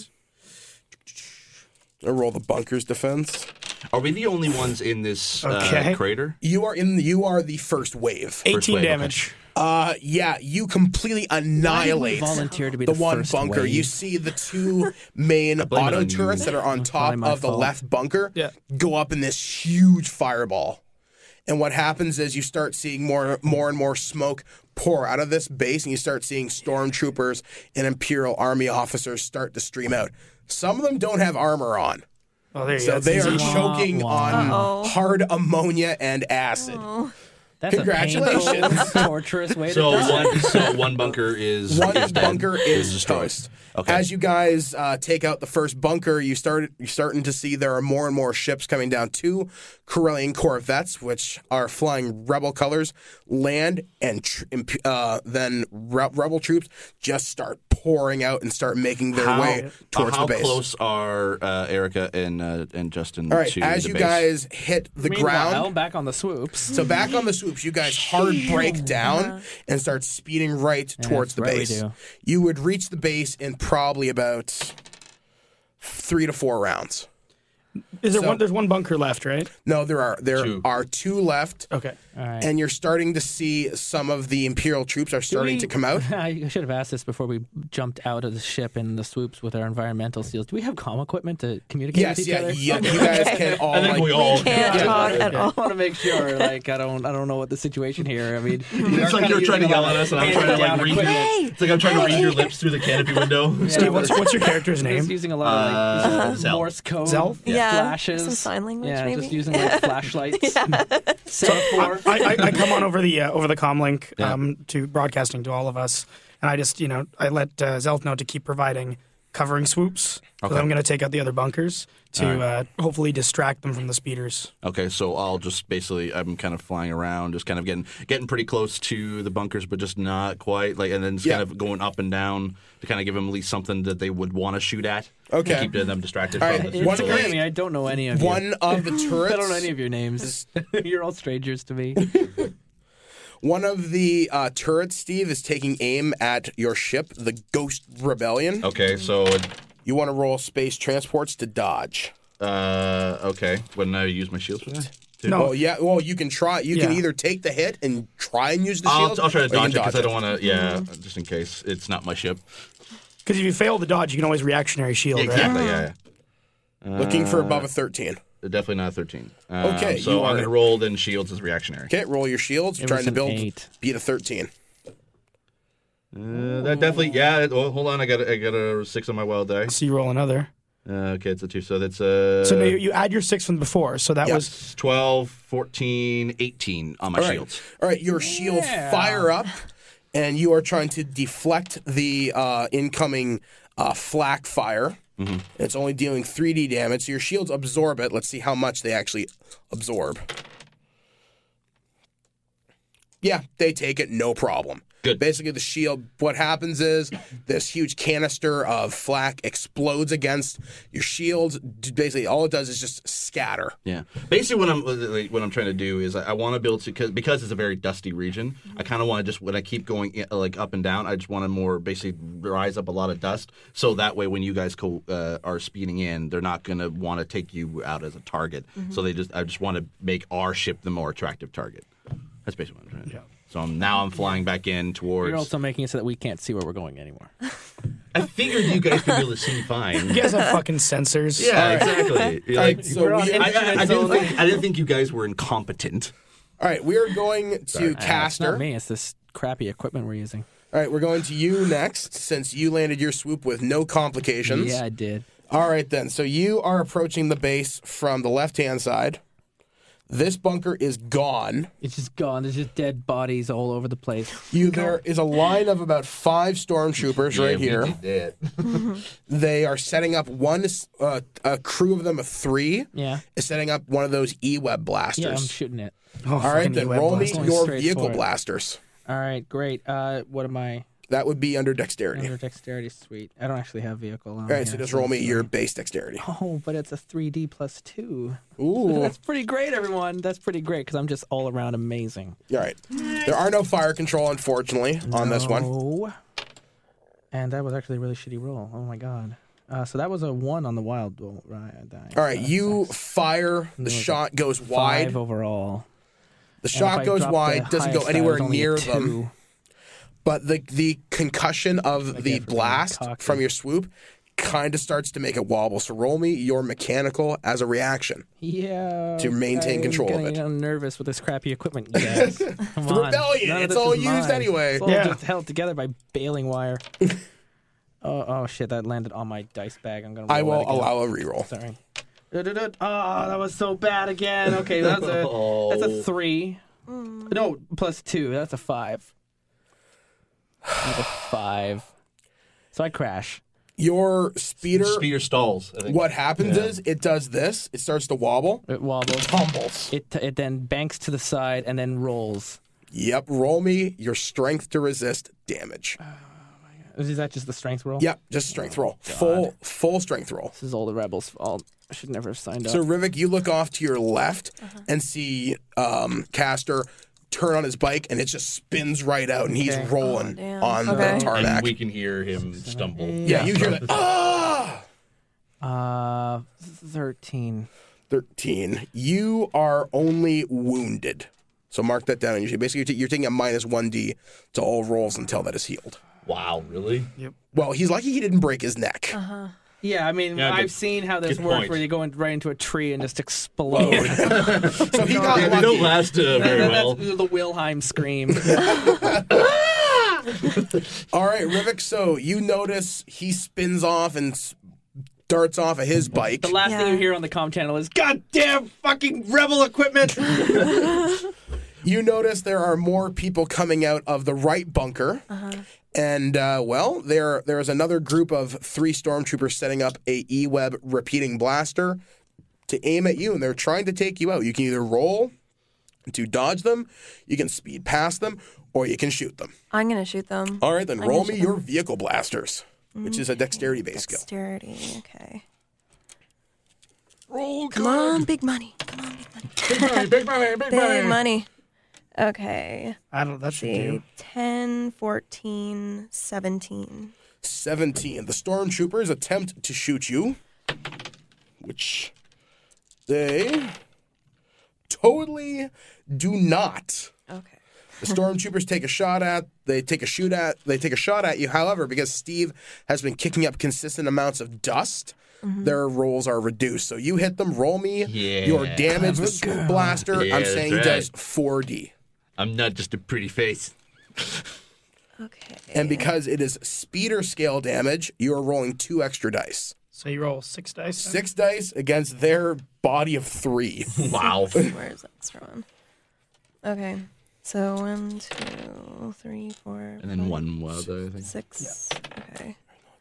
H: I roll the bunker's defense.
D: Are we the only ones in this
G: Okay.
D: uh, crater?
H: You are in. The, you are the first wave.
G: eighteen
D: wave, okay.
G: damage.
H: Uh, yeah, you completely annihilate
F: Volunteer to be
H: the,
F: the,
H: one
F: first
H: bunker.
F: wave.
H: You see the two main
D: blame it
H: auto
D: on
H: turrets
D: you.
H: that are on top
F: probably my
H: of the
F: fault.
H: left bunker
G: Yeah.
H: go up in this huge fireball. And what happens is you start seeing more, more and more smoke pour out of this base, and you start seeing stormtroopers and Imperial Army officers start to stream out. Some of them don't have armor on,
G: Oh, there you
H: so
G: go.
H: they are
G: That's easy.
H: choking on
E: Uh-oh.
H: hard ammonia and acid.
E: Oh.
F: That's
H: Congratulations.
F: a painful, torturous way
D: So
F: to die.
D: one, so one bunker is
H: One
D: is dead,
H: bunker is
D: destroyed.
H: toast.
D: Okay.
H: As you guys uh, take out the first bunker, you start you're starting to see there are more and more ships coming down. Two Corellian corvettes, which are flying rebel colors, land, and tr- imp- uh, then re- rebel troops just start pouring out and start making their
D: How,
H: way towards
D: how
H: the base.
D: close are uh, Erica and uh, and Justin
H: All right,
D: to
H: as
D: the
H: you
D: base?
H: guys hit the
F: Meanwhile,
H: ground.
F: back on the swoops.
H: So back on the swoops, you guys hard break down and start speeding right towards the
F: that's right we
H: base.
F: do.
H: You would reach the base in probably about three to four rounds.
G: Is there
H: So-
G: one? There's one bunker left, right?
H: No, there are there
D: Two.
H: are two left,
G: Okay.
F: All right.
H: and you're starting to see some of the Imperial troops are starting
F: we-
H: to come out.
F: I should have asked this before we jumped out of the ship in the swoops with our environmental seals. Do we have comm equipment to communicate
H: Yes,
F: with each
H: yeah,
F: other?
H: yeah. You guys can all
D: I think
H: like
D: we all.
E: Can't
H: Yeah.
E: talk at all.
F: I want to make sure, like, I don't, I don't know what the situation here. I mean,
D: It's like you're trying to yell at us, and I'm trying to like read. Your, it's like I'm trying to read your lips through the canopy window.
G: Steve, what's, what's your character's
F: Just
G: name?
F: using a lot of like
D: Uh,
F: using
D: Zelf.
F: Morse code,
G: Zelf?
E: Yeah,
F: flashes,
E: some sign language,
F: yeah,
E: maybe?
F: just using like flashlights, semaphore.
G: I, I, I come on over the uh, over the comm link
D: Yeah.
G: um, to broadcasting to all of us, and I just you know I let uh, Zelf know to keep providing covering swoops.
D: Okay.
G: So I'm going to take out the other bunkers to
D: All right.
G: uh, hopefully distract them from the speeders.
D: Okay, so I'll just basically I'm kind of flying around, just kind of getting getting pretty close to the bunkers, but just not quite. Like, and then just
H: Yeah.
D: kind of going up and down to kind of give them at least something that they would want to shoot at.
H: Okay.
D: To keep them distracted.
H: All
D: from
H: right,
D: the-
F: It's
H: One
F: okay.
H: of-
F: I mean, I don't know any of you.
H: One of the turrets.
F: I don't know any of your names. You're all strangers to me.
H: One of the uh, turrets, Steve, is taking aim at your ship, the Ghost Rebellion.
D: Okay, so
H: You want to roll space transports to dodge.
D: uh, okay, wouldn't I use my shields for that? too?
G: No.
H: Well, yeah. Well, you can try. You can
G: Yeah.
H: either take the hit and try and use the
D: I'll,
H: shield.
D: I'll try to
H: or you can
D: dodge it because I don't
H: it.
D: want to. Yeah, just in case it's not my ship.
G: Because if you fail the dodge, you can always reactionary shield,
D: Yeah,
G: right?
D: exactly. Yeah, yeah.
H: Looking for above a thirteen.
D: Definitely not a thirteen. Um,
H: Okay,
D: so
H: you
D: I'm
H: are-
D: going to roll then shields as reactionary.
H: Okay, roll your shields.
F: It
H: Trying
F: was
H: to
F: an
H: build
F: eight.
H: beat a thirteen.
D: Uh, that definitely, yeah. Well, hold on, I got I got a six on my wild die.
G: So you roll another.
D: Uh, okay, it's a two, so that's uh,
G: So no, you, you add your six from before. So that
H: Yeah.
G: was
D: twelve, fourteen, eighteen on my
H: All right.
D: shields.
H: All right, your shields fire up, and you are trying to deflect the uh, incoming uh, flak fire.
D: Mm-hmm.
H: It's only dealing three D damage, so your shields absorb it. Let's see how much they actually absorb. Yeah, they take it, no problem.
D: Good.
H: Basically, the shield, what happens is this huge canister of flak explodes against your shield. Basically, all it does is just scatter.
D: Yeah. Basically, what I'm like, what I'm trying to do is I, I want to build to because because it's a very dusty region. I kind of want to just when I keep going in, like up and down, I just want to more basically rise up a lot of dust, so that way when you guys co- uh, are speeding in, they're not going to want to take you out as a target. So they just I just want to make our ship the more attractive target. That's basically what I'm trying to do. So I'm, now I'm flying back in towards.
F: You're also making it so that we can't see where we're going anymore.
D: I figured you guys could be able to see fine.
G: you guys have fucking sensors.
D: Yeah, exactly. You're
H: All right,
D: like,
H: so
F: We're on
H: we,
D: I, I, I,
F: Infinite
D: didn't
F: zone.
D: think, I didn't think you guys were incompetent.
H: all right, we are going to
F: Uh, it's not
H: Caster.
F: me. It's this crappy equipment we're using.
H: All right, we're going to you next, since you landed your swoop with no complications.
F: Yeah, I did.
H: All right, then. So you are approaching the base from the left-hand side. This bunker is gone.
F: It's just gone. There's just dead bodies all over the place.
H: You there is a line of about five stormtroopers
D: Yeah,
H: right
D: we
H: here.
D: did that.
H: They are setting up one. Uh, a crew of them of three
F: Yeah.
H: is setting up one of those E-web blasters.
F: Yeah, I'm shooting it.
G: Oh,
H: All right,
G: fucking
H: then
G: E-web
H: roll me
G: blast.
F: Going
H: your
F: straight
H: vehicle
F: for it.
H: blasters.
F: All right, great. Uh, what am I?
H: That would be under dexterity.
F: Under dexterity, sweet. I don't actually have vehicle. On
H: All right,
F: here,
H: so just roll me
F: it's,
H: your
F: uh,
H: base dexterity.
F: Oh, but it's a three D plus two.
H: Ooh.
F: That's pretty great, everyone. That's pretty great because I'm just all around amazing.
H: All right. There are no fire control, unfortunately, on this one.
F: No. And that was actually a really shitty roll. Oh my god. Uh, so that was a one on the wild roll, right? Die.
H: All right,
F: So
H: you
F: that's
H: fire. The
F: was a
H: shot goes wide.
F: five overall.
H: The
F: And
H: shot
F: if I
H: goes
F: dropped
H: wide.
F: the
H: Doesn't go
F: highest die, it
H: anywhere
F: was only a
H: near
F: two.
H: them. But the the concussion of the
F: Again, for being
H: blast
F: cocky.
H: from your swoop kind of starts to make it wobble. So roll me your mechanical as a reaction.
F: Yeah.
H: To maintain
F: I'm
H: control of
F: getting
H: it.
F: a little nervous with this crappy equipment, you guys. Come
H: The
F: on.
H: rebellion,
F: None of
H: it's
F: this
H: all
F: is
H: used
F: mine.
H: anyway.
F: It's all
G: Yeah.
F: just held together by baling wire. oh, oh shit! That landed on my dice bag. I'm gonna. Roll
H: I will
F: that again.
H: allow a reroll.
F: Sorry. Du-du-du. Oh, that was so bad again. Okay, that's a that's a three. No, plus two. That's a five. That's a five. So I crash.
H: Your speeder,
D: Speeder stalls. I think.
H: what happens is it does this. It starts to wobble,
F: It wobbles.
H: tumbles.
F: It it then banks to the side and then rolls.
H: Yep, roll me your strength to resist damage.
F: Is that just the strength roll?
H: Yep, just strength roll. Full full strength roll.
F: This is all the rebels' fault. I should never have signed up.
H: So Rivik, you look off to your left and see um, Caster turn on his bike, and it just spins right out, and he's
F: Okay.
H: rolling
E: damn.
H: on
E: Okay.
H: the tarmac.
D: And we can hear him stumble.
H: yeah, you hear that. Ah!
F: Uh, thirteen.
H: thirteen. You are only wounded. So mark that down. Usually, basically, you're, ta- you're taking a minus one d to all rolls until that is healed.
D: Wow, really?
H: Well, he's lucky he didn't break his neck.
F: Yeah, I mean,
D: Yeah,
F: I've
D: good-
F: seen how this
D: good
F: works,
D: point.
F: where you go in, right into a tree and just explode.
H: So he got
D: They
H: lucky.
D: don't last uh, very
F: That-
D: well.
F: That's the Wilhelm scream.
H: All right, Rivik, so you notice he spins off and s- darts off of his bike.
F: The last
E: Yeah.
F: thing you hear on the comm channel is "Goddamn fucking rebel equipment."
H: You notice there are more people coming out of the right bunker.
E: Uh-huh.
H: And, uh, well, there there is another group of three stormtroopers setting up a E-Web repeating blaster to aim at you, and they're trying to take you out. You can either roll to dodge them, you can speed past them, or you can shoot them.
E: I'm going to shoot them.
H: All right, then
E: I'm
H: roll
E: gonna
H: me
E: shoot
H: your
E: them.
H: vehicle blasters, which is a dexterity-based skill.
E: Dexterity, okay.
H: Roll
E: Come on, big money. Come on, big money.
H: Big money, big money, big money.
E: Big money. Okay.
G: I don't. That should
E: See,
G: do.
E: ten, fourteen, seventeen.
H: seventeen. The stormtroopers attempt to shoot you, which they totally do not.
E: Okay.
H: The stormtroopers take a shot at, they take a shoot at, they take a shot at you. However, because Steve has been kicking up consistent amounts of dust,
E: Mm-hmm.
H: their rolls are reduced. So you hit them, roll me
D: Yeah.
H: your damage. The swoop blaster,
D: Yeah,
H: I'm
D: that's
H: saying,
D: right.
H: does four D.
D: I'm not just a pretty face.
E: Okay.
H: And because it is speeder scale damage, you are rolling two extra dice.
G: So you roll six dice. then?
H: Six dice against their body of three.
D: Wow.
E: Where's that extra one? Okay. So one, two, three, four.
D: And then
E: five,
D: one wild die, I think.
E: Six. Okay.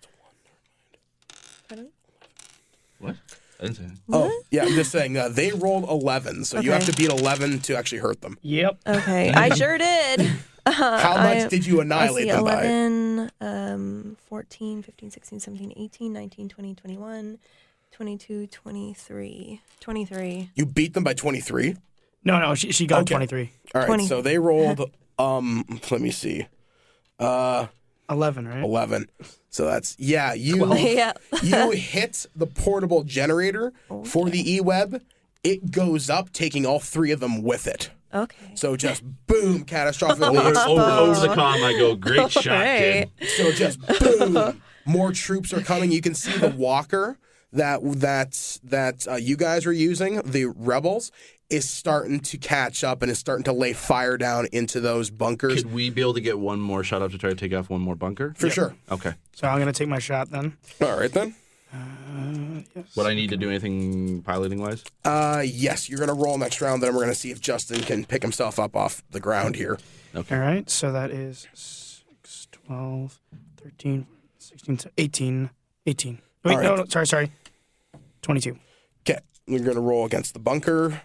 D: What? I didn't say that.
H: Oh, yeah, I'm just saying, uh, they rolled eleven, so you
E: Okay.
H: have to beat eleven to actually hurt them.
G: Yep.
E: Okay. I sure did.
H: How much
E: I-
H: did you annihilate
E: Let's see,
H: them by?
E: eleven, um, fourteen, fifteen, sixteen, seventeen, eighteen, nineteen, twenty, twenty-one, twenty-two, twenty-three. twenty-three.
H: You beat them by twenty-three?
G: No, no, she, she got
H: Okay.
G: twenty-three.
H: All right,
E: twenty.
H: so they rolled, um, let me see, uh,
G: eleven, right?
H: eleven. So that's, yeah, you
E: Yeah.
H: you hit the portable generator for the E-Web. It goes up, taking all three of them with it.
E: Okay.
H: So just boom, catastrophically
D: Over,
H: explode.
D: over, over the comm, I go, great shot, kid.
E: Right.
H: So just boom, more troops are coming. You can see the walker that that that uh, you guys are using, the rebels, is starting to catch up and is starting to lay fire down into those bunkers.
D: Could we be able to get one more shot up to try to take off one more bunker?
H: For sure.
D: Okay.
G: So I'm going to take my shot then.
H: All right then.
D: Would I need to do anything piloting wise?
H: Uh, yes, you're gonna roll next round. Then we're gonna see if Justin can pick himself up off the ground here.
G: All right. So that is six, twelve, thirteen, sixteen, eighteen, eighteen. Wait,
H: All
G: no,
H: right.
G: no, sorry, sorry. twenty-two.
H: Okay, you're gonna roll against the bunker.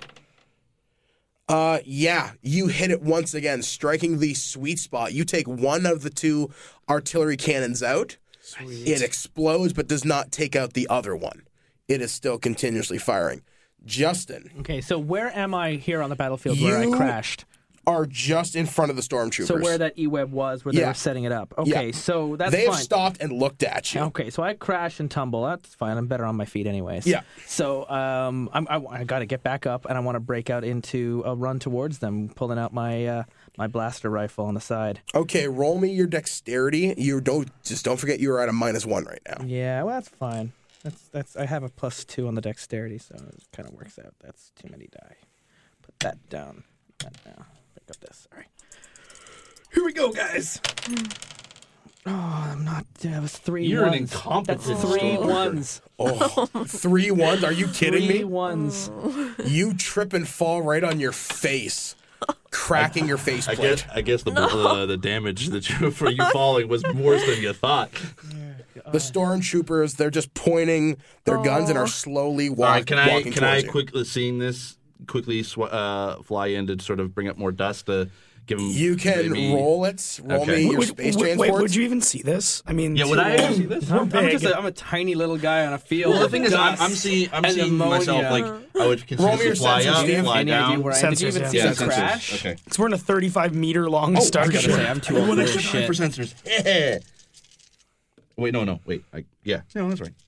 H: Uh, yeah, you hit it once again, striking the sweet spot. You take one of the two artillery cannons out. It explodes, but does not take out the other one. It is still continuously firing. Justin,
F: Okay, so where am I here on the battlefield where I
H: You-
F: crashed?
H: are just in front of the stormtroopers.
F: So where that E-Web was, where they
H: Yeah.
F: were setting it up. Okay,
H: Yeah.
F: so that's
H: they have
F: fine.
H: stopped and looked at you.
F: Okay, so I crash and tumble. That's fine. I'm better on my feet, anyways.
H: Yeah.
F: So um, I'm, I, I got to get back up, and I want to break out into a run towards them, pulling out my uh, my blaster rifle on the side.
H: Okay, roll me your dexterity. You don't just don't forget you are at a minus one right now.
F: Yeah, well, that's fine. That's that's. I have a plus two on the dexterity, so it kind of works out. That's too many die. Put that down. That now. Pick up this. All right. Here we go, guys. Oh, I'm not. That was three
D: You're an
F: ones.
D: incompetent
F: That's three
D: stormtrooper.
F: ones.
H: Oh, three ones? Are you kidding
F: Three
H: me?
F: ones.
H: You trip and fall right on your face, cracking your face
D: I
H: plate.
D: guess I guess the uh, the damage that you, for you falling was worse than you thought.
H: The stormtroopers, they're just pointing their guns and are slowly walk,
D: All right, can I
H: walking
D: can I
H: towards you.
D: quickly seeing this quickly sw- uh, fly in to sort of bring up more dust to give them?
H: You can
D: maybe-
H: roll it. Roll
D: Okay.
H: me your
G: Would-
H: space
G: wait,
H: transports.
G: Wait, would you even see this? I mean,
D: Yeah, would
G: two
D: I
G: rolls-
D: see this?
G: We're
F: I'm, I'm
G: big.
F: just a, I'm a tiny little guy on a field.
D: Well, the
F: of
D: thing is, I'm,
F: dust
D: I'm seeing I'm
F: and
D: seeing myself
F: ammonia.
D: like I would
H: Roll me your
D: continuously fly
H: sensors,
D: up,
H: Steve.
D: fly
F: Any idea
D: down.
F: where I did you
G: Sensors,
F: even
G: yeah.
F: see
D: Yeah,
F: the
D: sensors.
F: crash?
D: Okay.
G: It's we're in a thirty-five meter long
H: Oh,
F: I
G: starship.
F: was gonna say I'm too old
D: One
F: for
D: extra
F: this
D: die
F: shit.
D: for sensors. Wait, no, no, wait. I, yeah, no, that's right.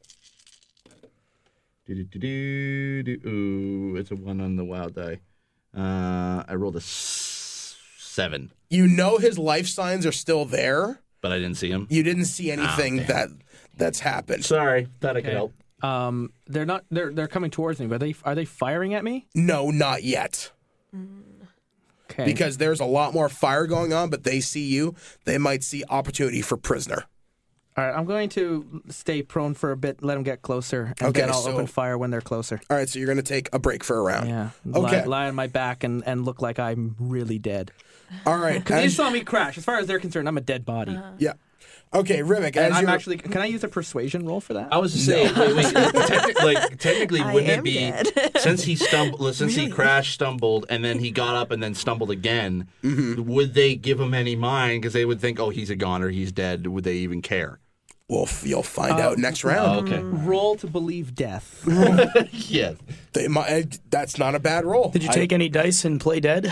D: Do-do-do-do-do. Ooh, it's a one on the wild die. Uh, I rolled a s- seven,
H: You know his life signs are still there.
D: but I didn't see him.
H: You didn't see anything
D: damn.
H: that that's happened.
D: Sorry, thought I could
F: Okay.
D: help.
F: Um, they're not. They're they're coming towards me. But are they are they firing at me?
H: No, not yet.
F: Okay.
H: Because there's a lot more fire going on, but they see you. They might see opportunity for prisoner.
F: All right, I'm going to stay prone for a bit, let them get closer, and
H: Okay,
F: then I'll
H: so-
F: open fire when they're closer.
H: All right, so you're going to take a break for a round.
F: Yeah.
H: Okay.
F: Lie, lie on my back and, and look like I'm really dead.
H: All right.
F: Because they
H: as-
F: saw me crash. As far as they're concerned, I'm a dead body.
H: yeah. Okay, Rivik,
F: and
H: as
F: I'm
H: you're...
F: actually. Can I use a persuasion roll for that?
D: I was to say, wait, wait. Technic- like technically,
E: I
D: wouldn't
E: am
D: it be
E: dead.
D: since he stumbled, since he crashed, stumbled, and then he got up and then stumbled again? Would they give him any mind? Because they would think, oh, he's a goner, he's dead. Would they even care?
H: Well, f- you'll find out next round.
D: Okay.
F: Roll to believe death.
D: Yes.
H: They might, that's not a bad roll.
G: Did you
H: I-
G: take any dice and play dead?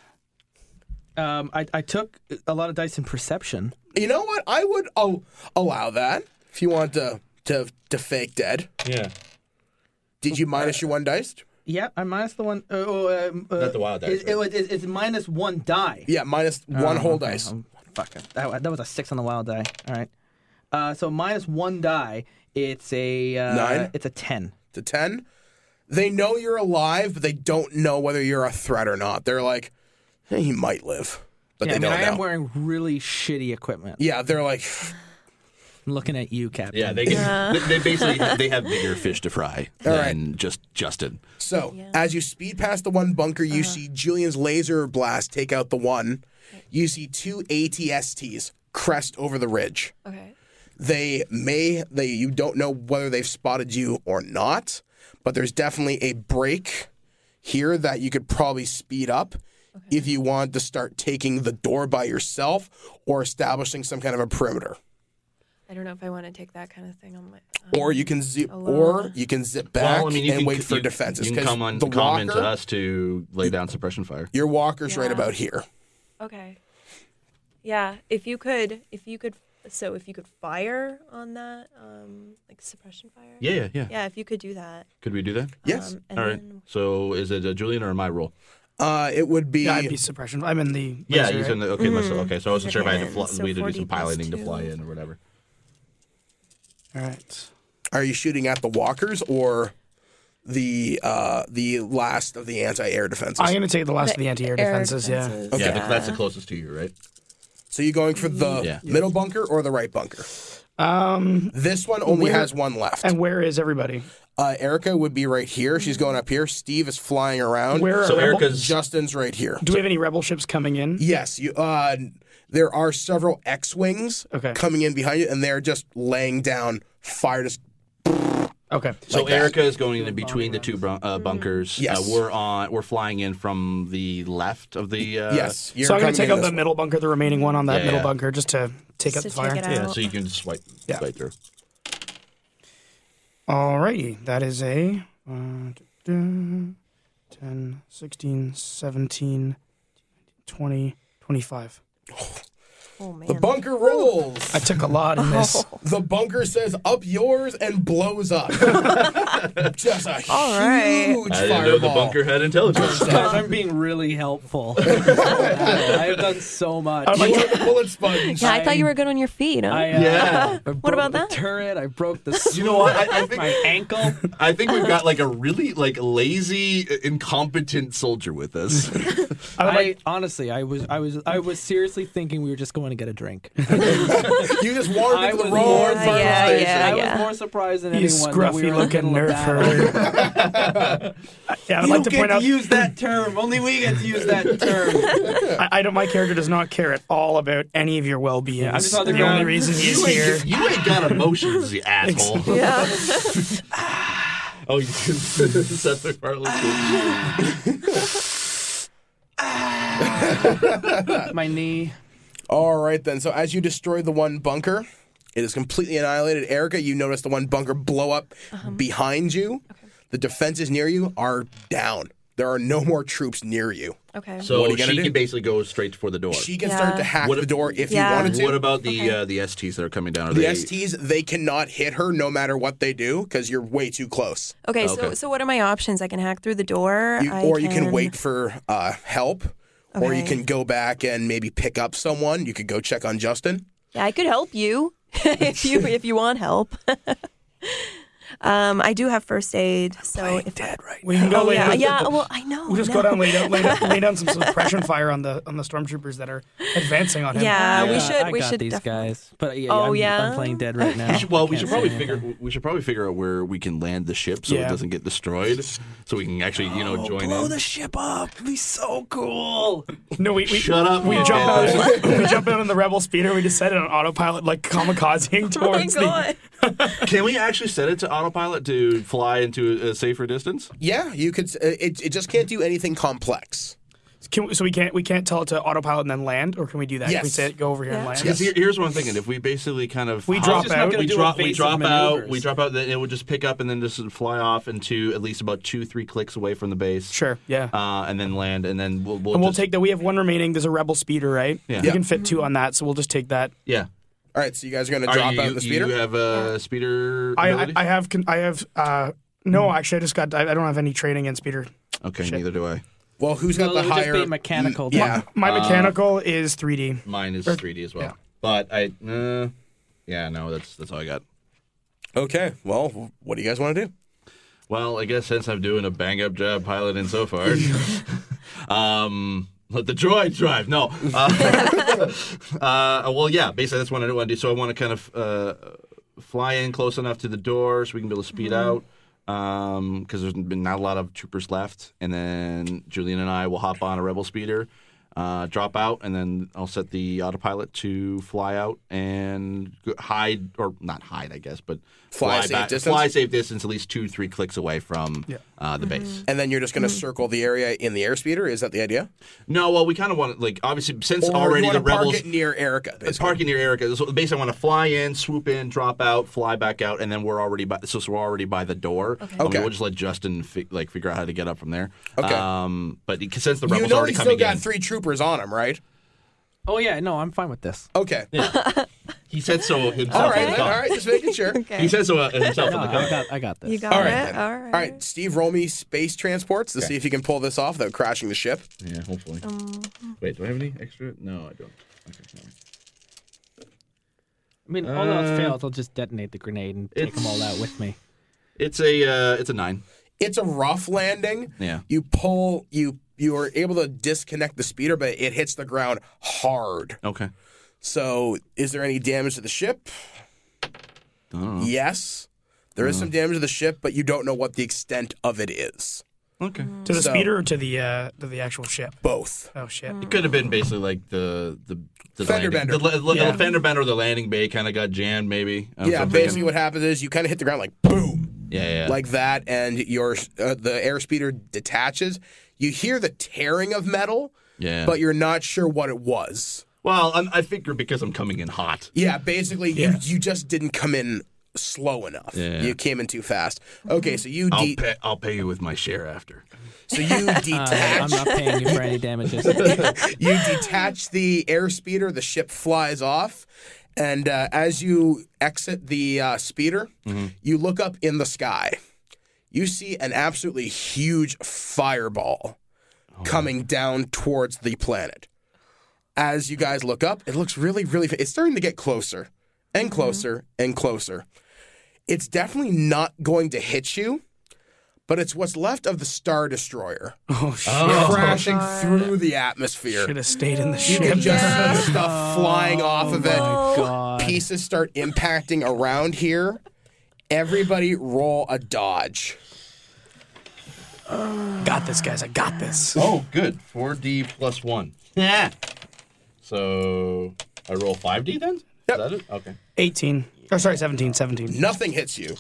F: um, I, I took a lot of dice in perception.
H: You know what? I would al- allow that if you want to, to to fake dead.
D: Yeah.
H: Did you minus your one dice?
F: Yeah, I minus the one. Uh, oh, um, uh,
D: Not the wild dice,
F: It, it, was- it's it's minus one die.
H: Yeah, minus one
F: Oh,
H: whole
F: okay.
H: dice.
F: Um, fuck it. That, that was a six on the wild die. All right. Uh, so minus one die. It's a uh,
H: Nine?
F: It's a ten.
H: To ten. They know you're alive, but they don't know whether you're a threat or not. They're like, hey, he might live, but
F: Yeah,
H: they
F: I mean,
H: don't
F: I
H: know.
F: am wearing really shitty equipment.
H: yeah, they're like,
F: I'm looking at you, Captain.
D: Yeah, they, can, they they basically they have bigger fish to fry
H: All
D: than just Justin.
H: so as you speed past the one bunker, you see Julian's laser blast take out the one. You see two A T S Ts crest over the ridge.
E: Okay.
H: They may they you don't know whether they've spotted you or not, but there's definitely a break here that you could probably speed up if you want to start taking the door by yourself or establishing some kind of a perimeter.
E: I don't know if I want to take that kind of thing on my. Um,
H: Or you can zip,
E: Alone.
H: or you can zip back
D: Well, I mean, you
H: and
D: can,
H: wait for
D: you,
H: defenses.
D: You can
H: 'cause
D: come on,
H: the
D: come into
H: walker,
D: us to lay down suppression fire.
H: your walker's right
E: Yeah.
H: about here.
E: Okay. Yeah, if you could, if you could, so if you could fire on that, um, like suppression fire.
D: Yeah, yeah, yeah.
E: Yeah, if you could do that.
D: Could we do that?
H: Yes.
E: Um, and
D: All right.
E: then,
D: So is it a Julian or my role?
H: Uh, it would be.
G: Yeah, I'd be suppression. I'm in the.
D: Yeah,
G: laser,
D: he's
G: right?
D: in the okay. let's- Okay, so I wasn't sure if I had to fly,
E: Mm-hmm. So
D: we had to do
E: forty
D: some
E: plus
D: piloting to
E: two.
D: fly in or whatever.
G: All right.
H: Are you shooting at the walkers or the uh, the last of the anti-air defenses?
G: I'm going to take the last of the anti-air
E: air
G: defenses, yeah.
E: defenses,
H: Okay.
D: Yeah, but that's the closest to you, right?
H: So you going for the
D: Yeah.
H: middle bunker or the right bunker?
G: Um,
H: This one only
G: Where-
H: has one left.
G: and where is everybody?
H: Uh, Erica would be right here. She's going up here. Steve is flying around.
G: Where are
D: So
G: rebel-
D: Erica's
H: Justin's right here.
G: Do we have any rebel ships coming in?
H: Yes, you. Uh, there are several X-wings
G: Okay.
H: coming in behind you, and they're just laying down fire. Just
G: Okay.
D: So
H: like that.
D: Erica is going in between the two bun- uh, bunkers.
H: Yes.
D: Uh, we're on. We're flying in from the left of the. Uh,
H: yes. You're
G: So I'm going
H: coming
G: to take
H: in
G: out
H: this
G: the
H: way.
G: middle bunker, the remaining one on that
D: Yeah,
G: middle
D: yeah.
G: bunker, just to take out
E: Just
G: the
E: to
G: fire.
E: take it
D: Yeah,
E: out.
D: so you can just swipe,
H: Yeah.
D: swipe through.
G: Alrighty, that is a uh, ten, sixteen, seventeen, twenty, twenty-five.
E: oh man.
H: The bunker rolls.
G: I took a lot in this.
H: The bunker says "up yours" and blows up. Just a
E: All right.
H: huge
D: I didn't
H: fireball.
D: know the bunker had intelligence.
F: Guys, I'm being really helpful. I have done so much.
G: I'm like,
H: You are the bullet sponge.
E: Yeah, I thought you were good on your feet. Huh?
F: I, uh,
D: Yeah.
F: I broke
E: about
F: the
E: that?
F: turret. I broke the.
D: You know what? I, I
F: my
D: think
F: ankle.
D: I think we've got like a really like lazy, incompetent soldier with us.
G: I would
F: I
G: like,
F: honestly, I was, I was, I was seriously thinking we were just going to get a drink.
H: You just wandered
F: I
H: into
F: was
H: the wrong
F: more,
H: part of the
E: yeah,
H: station.
E: yeah,
F: I
E: yeah.
F: was more surprised than
G: you
F: anyone that we
G: scruffy
F: were in the
G: looking
F: middle of
G: nerf
F: battle.
G: herd. Yeah, I'd
F: You
G: like to
F: don't
G: point
F: get
G: out
F: to use that term. Only we get to use that term.
G: I, I don't. My character does not care at all about any of your well-being.
F: I'm just on the
G: the
F: ground.
G: only reason he's
D: you,
G: here.
D: ain't, you ain't got emotions, you asshole.
E: Yeah.
D: Oh, you can set the Carlos.
F: My knee.
H: All right, then. So as you destroy the one bunker, it is completely annihilated. Erica, you notice the one bunker blow up behind you. The defenses near you are down. There are no more troops near you.
E: Okay.
H: What
D: So
H: are you gonna
D: she
H: do?
D: can basically go straight for the door.
H: She can
E: Yeah.
H: start to hack
D: What
H: the
D: if-
H: door if
E: Yeah.
H: you wanted to.
D: What about the
E: Okay.
D: uh, the S Ts that are coming down? Are
H: the
D: they,
H: S Ts, they cannot hit her no matter what they do because you're way too close.
E: Okay, so
D: Okay.
E: so what are my options? I can hack through the door.
H: You,
E: I
H: or you can wait for uh, help, or you
E: Okay.
H: can go back and maybe pick up someone. You could go check on Justin.
E: Yeah, I could help you if you if you want help. Um, I do have first aid, so if
F: dead right
G: We can go
E: oh
G: lay
E: yeah,
G: down.
E: yeah. Well, I know.
G: We'll just
E: I
G: go
E: know.
G: down, lay down, lay down, lay down some suppression fire on the on the stormtroopers that are advancing on him.
E: Yeah, we
F: Yeah,
E: should.
F: I
E: we
F: got
E: should.
F: these
E: definitely-
F: guys, but yeah,
E: Oh,
F: I'm,
E: yeah?
F: I'm playing dead right now.
D: We should- well, we
F: Can't
D: should
F: say
D: probably
F: anything.
D: figure we should probably figure out where we can land the ship so
G: Yeah.
D: it doesn't get destroyed, so we can actually you know join
F: blow
D: in.
F: the ship up. It'd be so cool.
G: No, we, we
D: Shut up!
G: We
D: man.
G: jump out. We jump out on the rebel speeder. We just set it on autopilot, like kamikazing
E: Oh my
G: towards the.
E: god.
D: Can we actually set it to autopilot to fly into a safer distance?
H: Yeah, you could. Uh, it, it just can't do anything complex.
G: Can we, so we can't we can't tell it to autopilot and then land, or can we do that? Can we
H: Yes.
G: say it, go over here and
E: Yeah.
G: land?
D: Because here, here's what I'm thinking: if we basically kind of
G: We
D: hop-
G: drop
F: just not
G: out.
F: gonna
D: we
F: do
D: drop, we
F: evasive
D: drop out,
F: maneuvers.
D: we drop out, then it would just pick up and then just fly off into at least about two, three clicks away from the base.
G: Sure. Yeah.
D: Uh, and then land, and then we'll we'll,
G: and we'll
D: just,
G: take that. We have one remaining. There's a rebel speeder, right?
D: Yeah.
G: We
D: Yeah.
G: can fit two on that, so we'll just take that.
D: yeah.
H: All right, so you guys are going to
D: Are
H: drop
D: you,
H: out the speeder.
D: You have a speeder.
G: I, I
D: ability?
G: I have con- I have uh no actually I just got I I don't have any training in speeder.
D: okay,
G: shit.
D: neither do I.
H: well, who's
F: Well,
H: got
F: it
H: the
F: would just
H: higher
F: be mechanical.
H: Mm, Yeah.
G: My mechanical is three D.
D: Mine is
G: Or-
D: three D as well.
G: yeah.
D: But I, uh, yeah, no, that's that's all I got.
H: Okay. Well, what do you guys want to do?
D: Well, I guess since I'm doing a bang up job piloting so far, um, let the droid drive. No. Uh, uh, well, yeah, basically that's what I want to do. So I want to kind of uh, fly in close enough to the door so we can be able to speed out. Um, because there's been not a lot of troopers left, and then Julian and I will hop on a rebel speeder, uh, drop out, and then I'll set the autopilot to fly out and go- hide, or not hide, I guess, but
H: Fly
D: fly
H: safe
D: back,
H: distance?
D: fly safe distance, at least two, three clicks away from
G: Yeah.
D: uh, the base.
H: And then you're just going to circle the area in the airspeeder. Is that the idea?
D: No, well, we kind of want to, like, obviously, since
H: Or
D: already
H: you
D: the
H: want to park
D: rebels.
H: it near Erica? basically?
D: Parking near Erica. So basically, I want to fly in, swoop in, drop out, fly back out, and then we're already by. So, so we're already by the door. Okay.
H: Okay.
D: we'll just let Justin fi- like figure out how to get up from there.
H: Okay.
D: Um, but it- since the
H: You
D: rebels
H: know
D: already
H: he's
D: coming
H: still got
D: in,
H: three troopers on him, right?
F: Oh yeah, no, I'm fine with this.
H: Okay.
D: he said so himself.
H: All right.
D: in the
H: then,
D: car.
H: all right. Just making sure.
D: He said so uh, himself
F: No,
D: in the
F: I
D: car.
F: got, I got this.
E: You got
H: All right,
E: it.
H: then.
E: All right.
H: All right, Steve, roll me space transports to see if you can pull this off without crashing the ship.
D: Yeah, hopefully.
E: Um,
D: Wait, do I have any extra? No, I don't. Okay, never mind.
F: I mean, all else
D: Uh,
F: fails, I'll just detonate the grenade and take them all out with me.
D: It's a uh, it's a nine.
H: It's a rough landing.
D: Yeah.
H: You pull, you you are able to disconnect the speeder, but it hits the ground hard.
D: Okay.
H: So, is there any damage to the ship?
D: I don't know.
H: Yes. There is some damage to the ship, but you don't know what the extent of it is.
D: Okay.
G: To the
H: So-
G: speeder or to the uh, to the actual ship?
H: Both.
G: Oh shit.
D: It could have been basically like the the, the
H: Fender
D: landing,
H: bender.
D: The, the,
G: Yeah.
D: the fender bender or the landing bay kind of got jammed, maybe. Um,
H: Yeah,
D: something.
H: basically what happens is you kind of hit the ground like boom,
D: Yeah, yeah.
H: like that, and your uh, the airspeeder detaches. You hear the tearing of metal,
D: yeah.
H: but you're not sure what it was.
D: well, I'm, I figure because I'm coming in hot.
H: Yeah, basically
G: Yeah.
H: you you just didn't come in slow enough.
D: Yeah.
H: You came in too fast. Okay, so you
D: I'll
H: de-
D: pay, I'll pay you with my share after.
H: so you
F: Uh, I'm
H: detach
F: not paying you for any damages.
H: you detach the airspeeder. The ship flies off, and uh, as you exit the uh, speeder, you look up in the sky. You see an absolutely huge fireball coming down towards the planet. As you guys look up, it looks really, really. It's starting to get closer and closer and closer. It's definitely not going to hit you, but it's what's left of the Star Destroyer
G: Oh shit.
H: crashing through the atmosphere.
G: Should have stayed in the
H: You
G: ship.
H: can just see stuff flying off of it.
F: God.
H: Pieces start impacting around here. Everybody roll a dodge.
G: Got this, guys. I got this.
D: Oh, good. four D plus one. Yeah. So I roll five D then?
H: Yep.
D: Is that it? Okay.
G: eighteen. Oh, sorry, seventeen. seventeen.
H: Nothing hits you.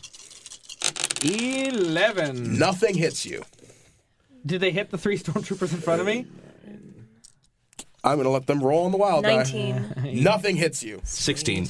F: Eleven.
H: Nothing hits you.
F: Did they hit the three stormtroopers in front of me?
H: I'm going to let them roll on the wild die.
E: Nineteen.
H: Nothing hits you.
D: sixteen.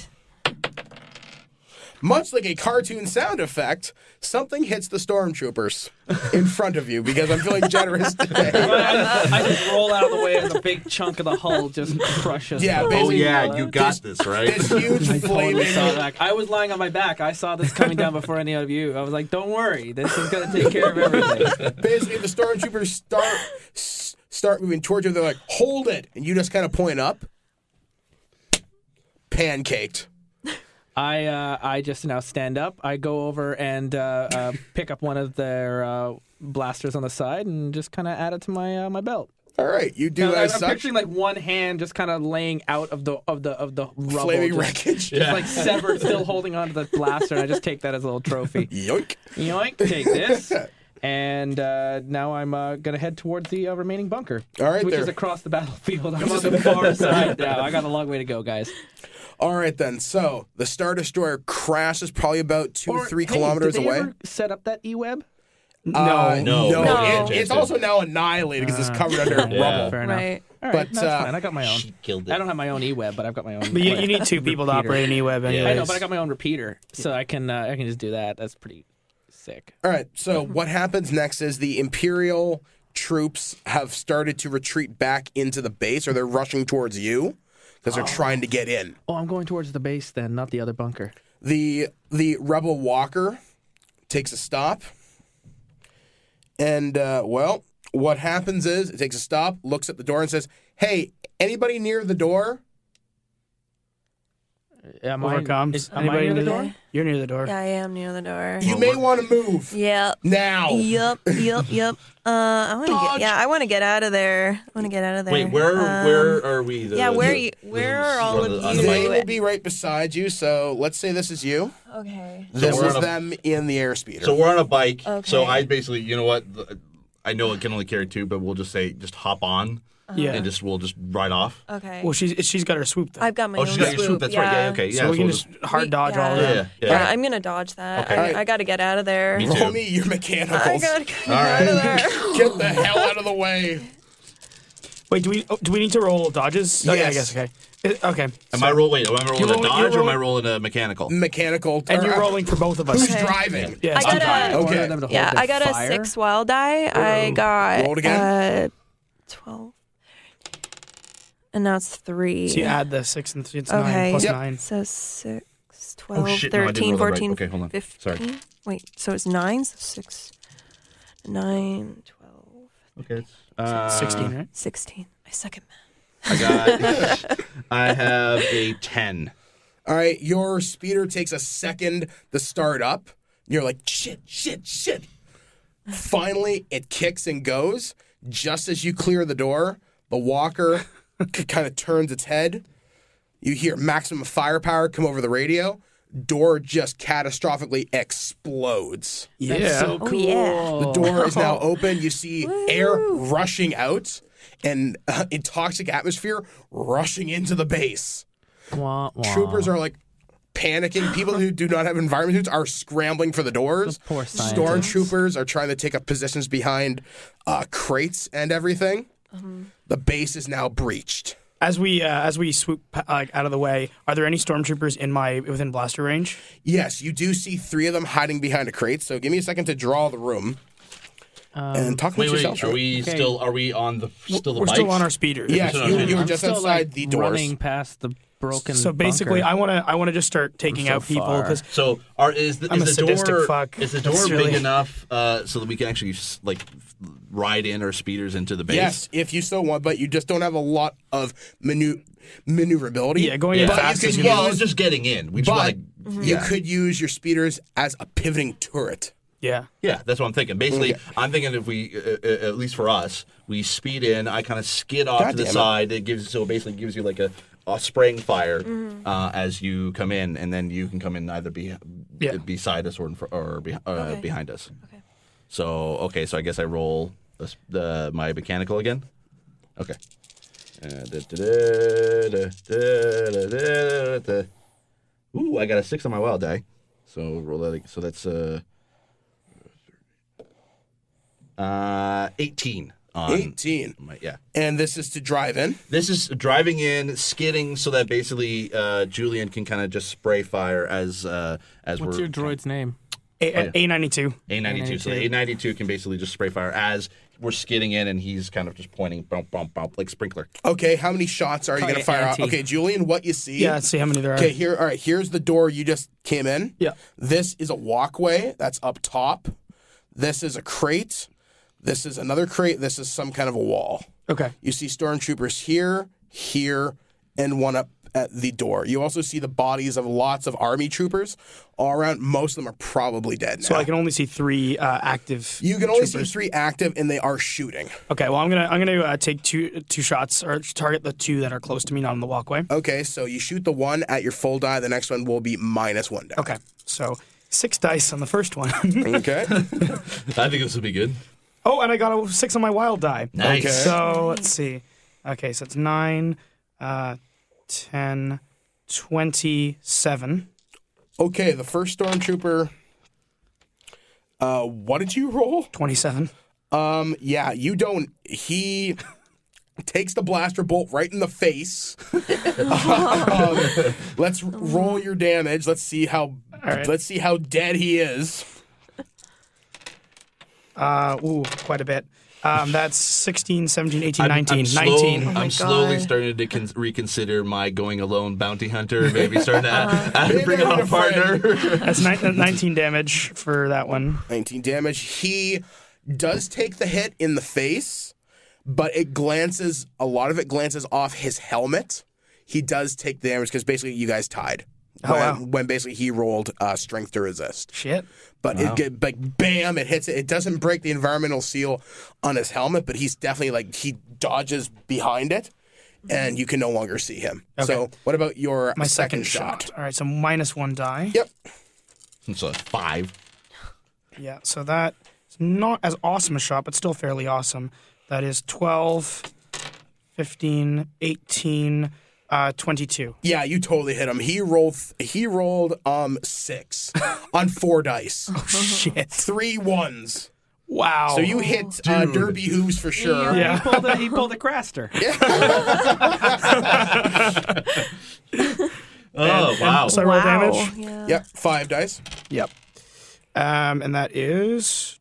H: Much like a cartoon sound effect, something hits the stormtroopers in front of you because I'm feeling generous today.
F: I, I just roll out of the way and a big chunk of the hull just crushes.
H: Yeah,
F: the-
D: Oh,
H: basically-
D: yeah, you got this, right?
H: This huge
F: I totally
H: flaming.
F: saw that. I was lying on my back. I saw this coming down before any of you. I was like, "Don't worry, this is gonna take care of everything."
H: Basically, the stormtroopers start s- start moving towards you. They're like, "Hold it!" And you just kind of point up. Pancaked.
F: I uh, I just now stand up. I go over and uh, uh, pick up one of their uh, blasters on the side and just kind of add it to my uh, my belt.
H: All right, you do
F: Now,
H: as
F: I'm
H: such.
F: picturing like one hand just kind of laying out of the of the of the rubble,
H: Flaming
F: just,
H: wreckage.
F: just like severed, still holding onto the blaster. And I just take that as a little trophy.
H: Yoink.
F: Yoink! Take this. And uh, now I'm uh, going to head towards the uh, remaining bunker,
H: All right,
F: which
H: there.
F: is across the battlefield. I'm on the far side now. I got a long way to go, guys.
H: All right, then. So the Star Destroyer crashes probably about two,
F: Or,
H: three
F: hey,
H: kilometers
F: did they
H: away.
F: ever set up that E-web?
H: Uh,
D: No.
H: no,
E: No.
H: It, it's also now annihilated because it's covered under
D: Yeah.
H: rubble.
F: Fair enough.
E: Right.
F: All right,
H: But,
F: that's
H: uh,
F: fine. I got my own.
D: She killed it.
F: I don't have my own E-web, but I've got my own.
G: But you,
F: like,
G: you need two people to
F: repeater.
G: operate an E-web anyways.
F: I know, but I got my own repeater, so I can uh, I can just do that. That's pretty sick.
H: All right, so what happens next is the Imperial troops have started to retreat back into the base, or they're rushing towards you because they're trying to get in.
F: Oh, I'm going towards the base then, not the other bunker.
H: The the Rebel Walker takes a stop, and uh, well, what happens is it takes a stop, looks at the door, and says, "Hey, anybody near the door?"
F: Am
G: Over
F: I,
G: comes.
F: is, am I
G: Anybody
F: near the
G: near
F: door?
G: You're near the door.
E: Yeah, I am near the door.
H: You may want to move
E: Yep.
H: now.
E: Yep. Yep. Yep. Uh, I want to
H: Dodge.
E: get. Yeah, I want to get out of there. I want to get out of there.
D: Wait, where
E: Um,
D: where are we? The,
E: yeah, where
D: the-
E: are you-
D: the-
E: where are all
D: on
E: of
D: the- on
E: you?
D: the
H: They
D: bike?
H: will be right beside you. So let's say this is you.
E: Okay.
H: This
D: we're
H: is
D: on a-
H: them in the airspeeder.
D: So we're on a bike. So
E: Okay.
D: I basically, you know what? I know it can only carry two, but we'll just say just hop on
G: Yeah.
D: and just we'll just ride off.
E: Okay.
G: Well, she's she's got her swoop though.
E: I've got my
D: Oh,
E: own
D: she's got your swoop. That's right. Yeah. Okay. Yeah.
G: so we can
D: we'll
G: just hard
E: We-
G: dodge all of
E: yeah.
G: them.
D: Yeah.
E: Yeah,
D: Yeah.
E: I'm gonna dodge that.
D: Okay.
E: I,
H: Alright.
E: I got to get out of there.
D: Me too.
H: Roll me your mechanicals.
E: I gotta get
D: All
E: out of
D: right.
E: there.
H: Get the hell out of the way.
G: Wait, do we oh, do we need to roll dodges? Oh, yeah, I
H: Yes.
G: guess okay. Uh, Okay.
D: Am
G: so-
D: I roll? Wait, am I rolling
G: You're
D: a
G: rolling-
D: dodge
G: you're
D: or am I
G: rolling-
D: rolling a mechanical?
H: Mechanical.
G: And
H: or,
G: you're
H: uh,
G: rolling for both of us.
H: Who's
E: Okay.
H: driving?
G: Yeah,
E: I
G: I'm
E: got
G: driving.
E: a.
H: Okay.
F: Order them to hold
E: Yeah,
F: their
E: I got a
F: fire.
E: six wild die. I got
H: Roll it again.
E: Uh, twelve. And now it's three.
G: So you add the six and three, it's nine
E: Okay.
G: plus
H: Yep.
G: nine.
E: So six, twelve,
D: Oh, shit, no, I didn't
E: thirteen,
D: roll that right.
E: fourteen,
D: Okay, hold on.
E: fifteen.
D: Sorry.
E: Wait, so it's nine? So six, nine, twelve,
D: Okay. Uh,
G: Sixteen, right?
E: sixteen. I suck at math.
D: I got. I have a ten.
H: All right, your speeder takes a second to start up. You're like, shit, shit, shit. Finally, it kicks and goes. Just as you clear the door, the walker kind of turns its head. You hear maximum firepower come over the radio. Door just catastrophically explodes.
G: Yeah.
F: That's so
E: Oh,
F: cool.
E: yeah.
H: The door is now open. You see air rushing out and uh, in toxic atmosphere rushing into the base.
F: Wah, wah.
H: Troopers are like panicking. People who do not have environment suits are scrambling for the doors.
F: Those poor scientists.
H: Stormtroopers are trying to take up positions behind uh, crates and everything. The base is now breached.
G: As we uh, as we swoop uh, like out of the way, are there any stormtroopers in my within blaster range?
H: Yes, you do see three of them hiding behind a crate. So give me a second to draw the room and talk
D: Wait,
H: about
D: wait.
H: yourself.
D: Are we
F: Okay.
D: still? Are we on the still the
G: We're
D: bikes?
G: still on our speeders.
H: Yes,
D: Still
H: you,
D: on-
H: you were
F: I'm
H: just
F: still,
H: outside
F: like,
H: the doors.
F: running past the broken.
G: So basically,
F: bunker.
G: I want to I want to just start taking
F: so
G: out people
F: far.
G: because
D: So, are is the,
G: I'm
D: is
G: a
D: the
G: sadistic
D: door
G: fuck.
D: is the door
G: That's
D: big
G: really-
D: enough uh, so that we can actually like ride in our speeders into the base?
H: Yes, if you so want, but you just don't have a lot of manu- maneuverability.
G: yeah, going
D: Yeah.
G: in
H: But
G: fast
H: you
G: is
H: could
G: gonna
D: Well,
G: be-
D: it's just getting in. We just
H: But
D: want to.
H: you could use your speeders as a pivoting turret.
G: yeah.
D: Yeah, that's what I'm thinking. Basically,
H: Okay.
D: I'm thinking if we, uh, uh, at least for us, we speed in. I kind of skid off
H: God
D: to the
H: damn it.
D: side. It gives so it basically gives you like a, a spraying fire uh, as you come in, and then you can come in either be
G: Yeah.
D: beside us or in fr- or be, uh,
E: Okay.
D: behind us.
E: Okay.
D: So okay, so I guess I roll the, s- the my mechanical again. Okay. Uh, da, da, da, da, da, da, da, da. Ooh, I got a six on my wild die. So roll that. So that's uh, uh, eighteen on
H: eighteen.
D: my, yeah.
H: And this is to drive in.
D: This is driving in, skidding, so that basically uh, Julian can kind of just spray fire as uh, as
F: What's
D: we're
F: your droid's name?
G: A
D: yeah.
G: ninety-two.
D: A ninety-two. So the A ninety-two can basically just spray fire as we're skidding in, and he's kind of just pointing, bump, bump, bump, like sprinkler.
H: Okay, how many shots are you
F: Call
H: going to
F: you
H: fire off?
F: Auntie.
H: Okay, Julian, what you see?
G: Yeah, let's see how many there are.
H: Okay, here. All right, here's the door you just came in.
G: Yeah.
H: This is a walkway that's up top. This is a crate. This is another crate. This is some kind of a wall.
G: Okay.
H: You see stormtroopers here, here, and one up at the door. You also see the bodies of lots of army troopers all around. Most of them are probably dead now.
G: So I can only see three uh, active.
H: You can only
G: troopers.
H: see three active, and they are shooting.
G: Okay, well I'm gonna I'm gonna uh, take two two shots or target the two that are close to me, not on the walkway.
H: Okay, so you shoot the one at your full die. The next one will be minus one die.
G: Okay, so six dice on the first one.
H: Okay.
D: I think this will be good.
G: Oh, and I got a six on my wild die.
D: Nice.
H: Okay.
G: So let's see. Okay, so it's nine, uh, ten, twenty-seven.
H: Okay, the first stormtrooper. Uh, what did you roll?
G: twenty-seven.
H: Um, yeah, you don't. He takes the blaster bolt right in the face. um, let's roll your damage. Let's see how.
G: right.
H: Let's see how dead he is.
G: Uh, ooh, quite a bit. Um, that's sixteen, seventeen, eighteen,
D: I'm,
G: nineteen.
D: I'm, slow-
G: nineteen.
D: I'm
E: my
D: slowly
E: God.
D: starting to con- reconsider my going alone bounty hunter. Maybe starting to add, add,
H: Maybe
D: bring
H: I
D: on
H: need
D: a
H: a
D: partner.
G: That's ni- nineteen damage for that one.
H: nineteen damage. He does take the hit in the face, but it glances. A lot of it glances off his helmet. He does take the damage because basically you guys tied.
G: Oh,
H: when,
G: wow.
H: when basically he rolled uh, strength to resist.
G: Shit.
H: But it get like bam, it hits it. It doesn't break the environmental seal on his helmet, but he's definitely like he dodges behind it, and you can no longer see him. So, what about your
G: My
H: second,
G: second,
H: shot?
G: shot. All right, so minus one die.
H: Yep.
D: It's a five.
G: Yeah, so that is not as awesome a shot, but still fairly awesome. That is twelve, fifteen, eighteen, uh, twenty-two.
H: Yeah, you totally hit him. He rolled. He rolled um six on four dice.
G: Oh, shit.
H: Three ones.
G: Wow.
H: So you hit uh,
D: Dude.
H: Derby Hooves for sure.
G: Yeah.
F: He pulled a, he pulled a Craster.
D: Oh, wow.
G: So I roll
E: Wow.
G: damage?
E: Yeah.
H: Yep, five dice.
G: Yep. Um, and that is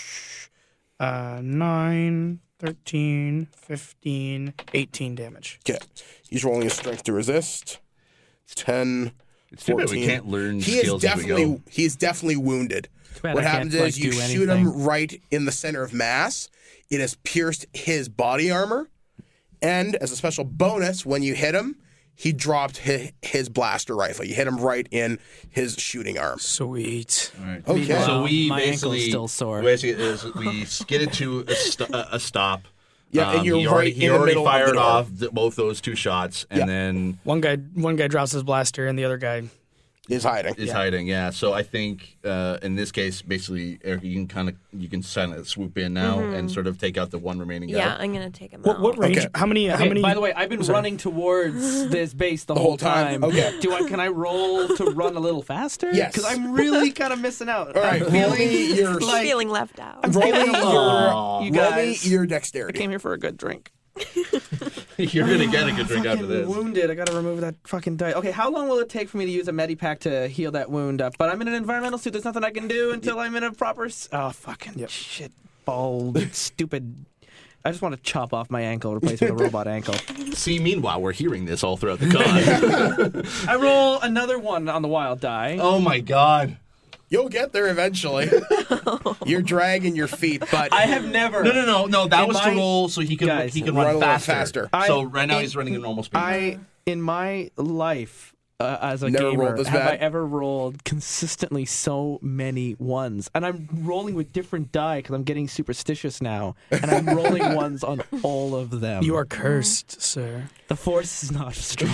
G: uh, nine, thirteen, fifteen, eighteen damage.
H: Okay, he's rolling his strength to resist. Ten.
D: It's too bad we
H: fourteen.
D: can't learn
H: He is
D: skills as we
H: definitely
D: go.
H: he is definitely wounded.
F: bad
H: What
F: I
H: happens
F: can't,
H: is
F: like,
H: you
F: do
H: shoot
F: anything.
H: him right in the center of mass. It has pierced his body armor, and as a special bonus, when you hit him, he dropped his, his blaster rifle. You hit him right in his shooting arm.
G: Sweet.
H: Okay.
D: So we
F: My ankle's
D: basically
F: still sore.
D: basically is we skidded to a, st- a stop.
H: Yeah, and you're
D: he
H: right
D: already, he
H: in the
D: already
H: middle of the
D: fired
H: door.
D: off th- both those two shots, and
H: Yeah.
D: then
G: One guy, one guy drops his blaster, and the other guy.
H: Is hiding.
D: is hiding. Yeah. So I think uh, in this case, basically, Eric, you can kind of you can silent swoop in now and sort of take out the one remaining guy.
E: Yeah, I'm gonna take him
G: What,
E: out.
G: what range?
H: Okay.
G: How many? how
F: Okay,
G: many?
F: by the way, I've been running towards this base the,
H: whole
F: whole
H: time?
F: time.
H: Okay.
F: Do I? Can I roll to run a little faster?
H: Yes.
F: Because I'm really kind of missing out.
H: All right,
F: I'm
H: roll
F: feeling
H: me your
F: like
E: Feeling left out.
H: roll me
F: feeling
H: your,
F: alone, you
H: roll me
F: guys.
H: your
F: I
H: dexterity.
F: came here for a good drink.
D: You're gonna get a good drink after
F: Fucking
D: this.
F: wounded. I gotta remove that fucking die. Okay, how long will it take for me to use a medipack to heal that wound up? But I'm in an environmental suit. There's nothing I can do until I'm in a proper. S- oh fucking shit, bald, stupid. I just want to chop off my ankle, replace it with a robot ankle.
D: See, meanwhile, we're hearing this all throughout the con.
F: I roll another one on the wild die.
D: Oh my god.
H: You'll get there eventually. You're dragging your feet, but
F: I have never.
D: No, no, no, no. That
F: In
D: was
F: my-
D: to roll so he can
F: Guys,
D: he can
H: run
D: run,
H: a little
D: faster.
H: faster.
D: So
F: I-
D: right now
F: in-
D: he's running at normal speed.
F: I in my life uh, as a
H: Never
F: gamer
H: rolled this
F: have
H: bad?
F: I ever rolled consistently so many ones, and I'm rolling with different die because I'm getting superstitious now, and I'm rolling ones on all of them.
G: You are cursed, sir.
F: The force is not strong.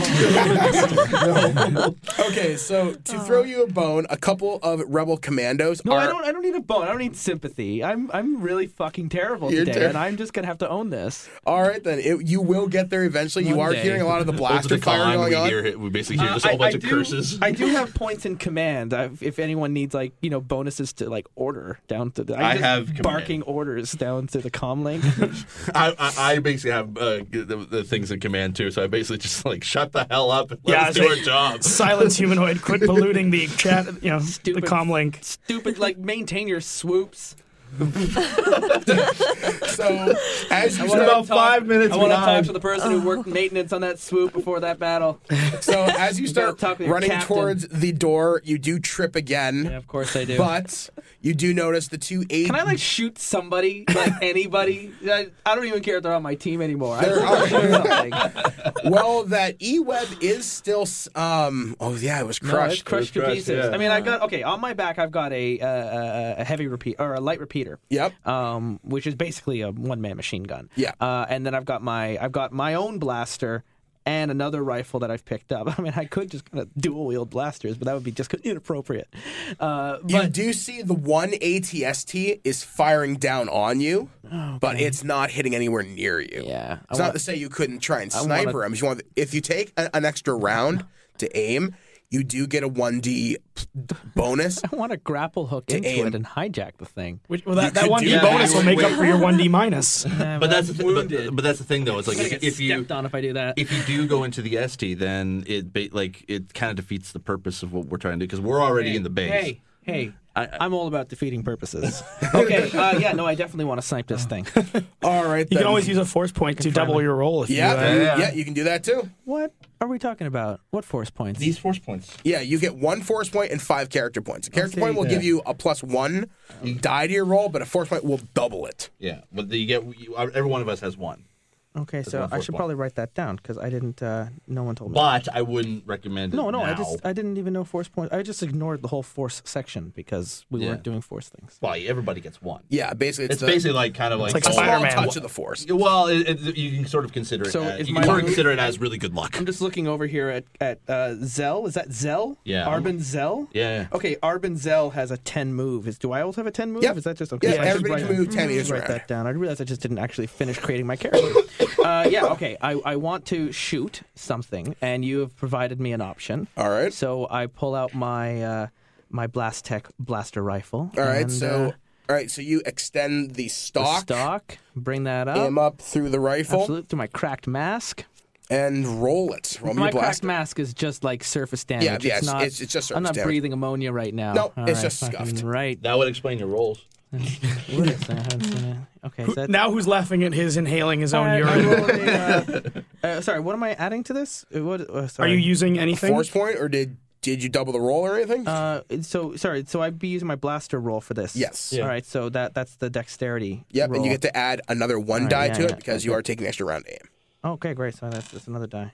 H: okay. So to throw you a bone, a couple of rebel commandos
F: No,
H: are.
F: I don't. I don't need a bone. I don't need sympathy. I'm. I'm really fucking terrible
H: You're
F: today,
H: ter-
F: and I'm just gonna have to own this.
H: All right, then it, you will get there eventually. you
F: One
H: are
F: day.
H: hearing a lot of the
D: Over
H: blaster
D: the
H: fire
D: con,
H: going
D: we
H: on.
D: hear it. We basically hear
F: Uh,
D: just a whole
F: I-
D: bunch
F: I
D: of
F: do-
D: curses.
F: I do have points in command. I've, if anyone needs like you know bonuses to like order down to the. I'm
D: I
F: just
D: have command.
F: barking orders down to the comm link.
D: I, I, I basically have uh, the, the things in command too, so I basically just like shut the hell up and let
G: Yeah,
D: us do our
G: it's
D: job.
G: Silence humanoid. Quit polluting the chat. You know,
F: Stupid.
G: the comm link.
F: Stupid. Like maintain your swoops.
H: So as you
F: I wanna
H: start,
I: about
F: talk-
I: five minutes
F: I want to
I: behind.
F: talk to the person who worked maintenance on that swoop before that battle.
H: so as you
F: You gotta
H: start
F: talk to your
H: running
F: captain.
H: towards the door, you do trip again.
F: Yeah, of course I do.
H: But you do notice the two A.
F: Can I like shoot somebody, like anybody? I, I don't even care if they're on my team anymore. I
H: There
F: just
H: are-
F: wanna shoot something.
H: Well, that E-web is still. s- Um. Oh yeah, it was
F: No, it's
H: crushed.
F: crushed to
I: crushed,
F: pieces.
I: yeah.
F: I mean, I got okay on my back. I've got a uh, a heavy repeat or a light repeater.
H: Yep.
F: Um, which is basically a one man machine gun.
H: Yeah.
F: Uh, and then I've got my I've got my own blaster. And another rifle that I've picked up. I mean, I could just kind of dual wield blasters, but that would be just inappropriate. Uh,
H: You
F: but
H: do see the one A T S T is firing down on you, but it's not hitting anywhere near you.
F: yeah, I
H: It's
F: want-
H: not to say you couldn't try and
F: I
H: sniper
F: wanna-
H: him. If you want, if you take a, an extra round to aim, you do get a one D bonus.
F: I want to grapple hook into
H: aim.
F: it and hijack the thing.
G: Which, well, that,
H: You
G: that
H: could
G: one
H: do
G: D
H: that.
G: bonus will make
D: Wait.
G: up for your one D minus.
F: Uh,
D: But that's the
F: I'm
D: th- but, but that's the thing though. It's like
F: I'm
D: if,
F: gonna get
D: if you
F: stepped on if I do that.
D: if you do go into the S T, then it ba- like it kind of defeats the purpose of what we're trying to do because we're already in the base.
F: Hey, hey,
D: I- I-
F: I'm all about defeating purposes. Okay, uh, yeah, no, I definitely want to snipe this thing.
H: All right,
G: You
H: then.
G: can always use a force point to double your roll if
H: Yeah,
G: you. Uh,
H: you-
I: yeah.
H: yeah, you can do that too.
F: What are we talking about? What force points?
I: These force points.
H: Yeah, you get one force point and five character points. A character
F: Okay.
H: point will
I: Yeah.
H: give you a plus one die to your roll, but a force point will double it.
D: Yeah, but you get you, every one of us has one.
F: Okay, so
D: one
F: I
D: force
F: should
D: point.
F: probably write that down because I didn't. Uh, no one told me.
D: But I wouldn't recommend it.
F: no, no, I
D: now.
F: just I didn't even know force points. I just ignored the whole force section because we
D: Yeah.
F: weren't doing force things.
D: Well, everybody gets one.
H: Yeah, basically, it's,
D: It's
H: the,
D: basically like kind of like,
G: like
H: a small
G: Spider-Man.
H: touch of the force.
D: Well, it, it, you can sort of consider it.
F: So
D: as,
F: is
D: you
F: my
D: can sort of
F: move-
D: consider it as really good luck.
F: I'm just looking over here at at uh, Zell. Is that Zell?
D: Yeah.
F: Arbin Zell.
D: Yeah, yeah.
F: Okay, Arbin Zell has a ten move. Is do I also have a ten move?
H: Yep.
F: Is that just okay?
H: Yeah,
F: so I should
H: everybody
F: write-
H: can move ten
F: I should
H: meters
F: write
H: around.
F: that down. I realized I just didn't actually finish creating my character. uh, yeah. Okay. I, I want to shoot something, and you have provided me an option.
H: All right.
F: So I pull out my uh, my Blast Tech blaster rifle.
H: All right,
F: and,
H: so
F: uh,
H: all right, so you extend the
F: the
H: stock,
F: stock. Bring that up.
H: aim up through the rifle,
F: Absolutely. Through my cracked mask.
H: and roll it. Roll me
F: My
H: a
F: cracked
H: blaster.
F: mask is just like surface damage.
H: Yeah, yeah,
F: it's
H: it's-
F: not.
H: it's- it's just
F: I'm
H: surface
F: not
H: damage.
F: breathing ammonia right now.
H: No,
F: All
H: it's
F: right,
H: just
F: fucking
H: scuffed.
F: Right.
D: That would explain your rolls.
F: What is that? Okay. So that,
G: now who's laughing at his inhaling his own
F: I- I
G: urine?
F: rolled a, uh, uh, sorry, what am I adding to this? Uh, What? Uh,
G: Are
F: sorry.
G: you using anything?
H: Force point, or did did you double the roll or anything?
F: Uh, so sorry. So I'd be using my blaster roll for this.
H: Yes.
F: All right. So that that's the dexterity.
H: Yep,
F: roll.
H: and you get to add another one
F: All right,
H: die
F: yeah,
H: to
F: yeah,
H: it because you
F: okay.
H: are taking extra round aim.
F: Okay, great. So that's, that's another die.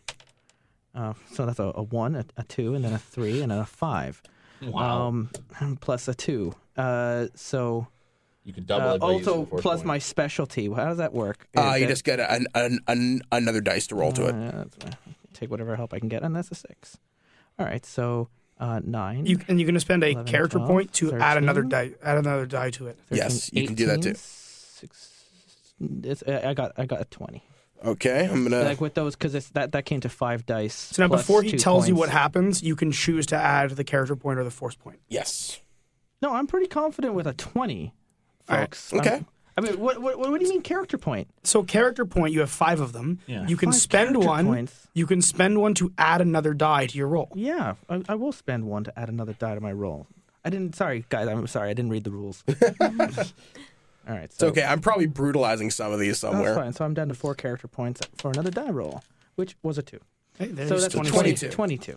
F: Uh, so that's a, a one, a, a two, and then a three, and then a five.
D: Wow.
F: Um, plus a two. Uh, so
D: You can double
F: uh,
D: it by using
F: also
D: the force
F: plus
D: point.
F: my specialty. How does that work?
H: Uh,
F: Is
H: you
F: that-
H: just get an, an, an, another dice to roll to it.
F: Uh, that's fine. Take whatever help I can get, and that's a six. All right, so uh, nine.
G: You, and you're going to spend a
F: eleven,
G: character
F: twelve,
G: point to add another
F: thirteen.
G: die. Add another die to it.
H: Yes, you can do that too.
F: Six, it's, I I got I got a twenty.
H: Okay, I'm gonna.
F: Like with those, because that that came to five dice.
G: So now,
F: plus
G: before he
F: two
G: tells you
F: points.
G: what happens, you can choose to add the character point or the force point.
H: Yes.
F: No, I'm pretty confident with a twenty,
G: All right,
F: folks.
H: okay.
F: I'm- I mean, what, what what do you mean character point?
G: So character point, you have five of them.
D: Yeah.
G: You can
F: Five
G: spend
F: character
G: one.
F: points?
G: You can spend one to add another die to your roll.
F: Yeah, I, I will spend one to add another die to my roll. I didn't. Sorry, guys. I'm sorry. I didn't read the rules. All right.
H: It's
F: So
H: okay. I'm probably brutalizing some of these
F: That's
H: somewhere.
F: fine. So I'm down to four character points for another die roll, which was a two.
G: Hey, there's
F: So that's
H: twenty-two.
F: twenty-two.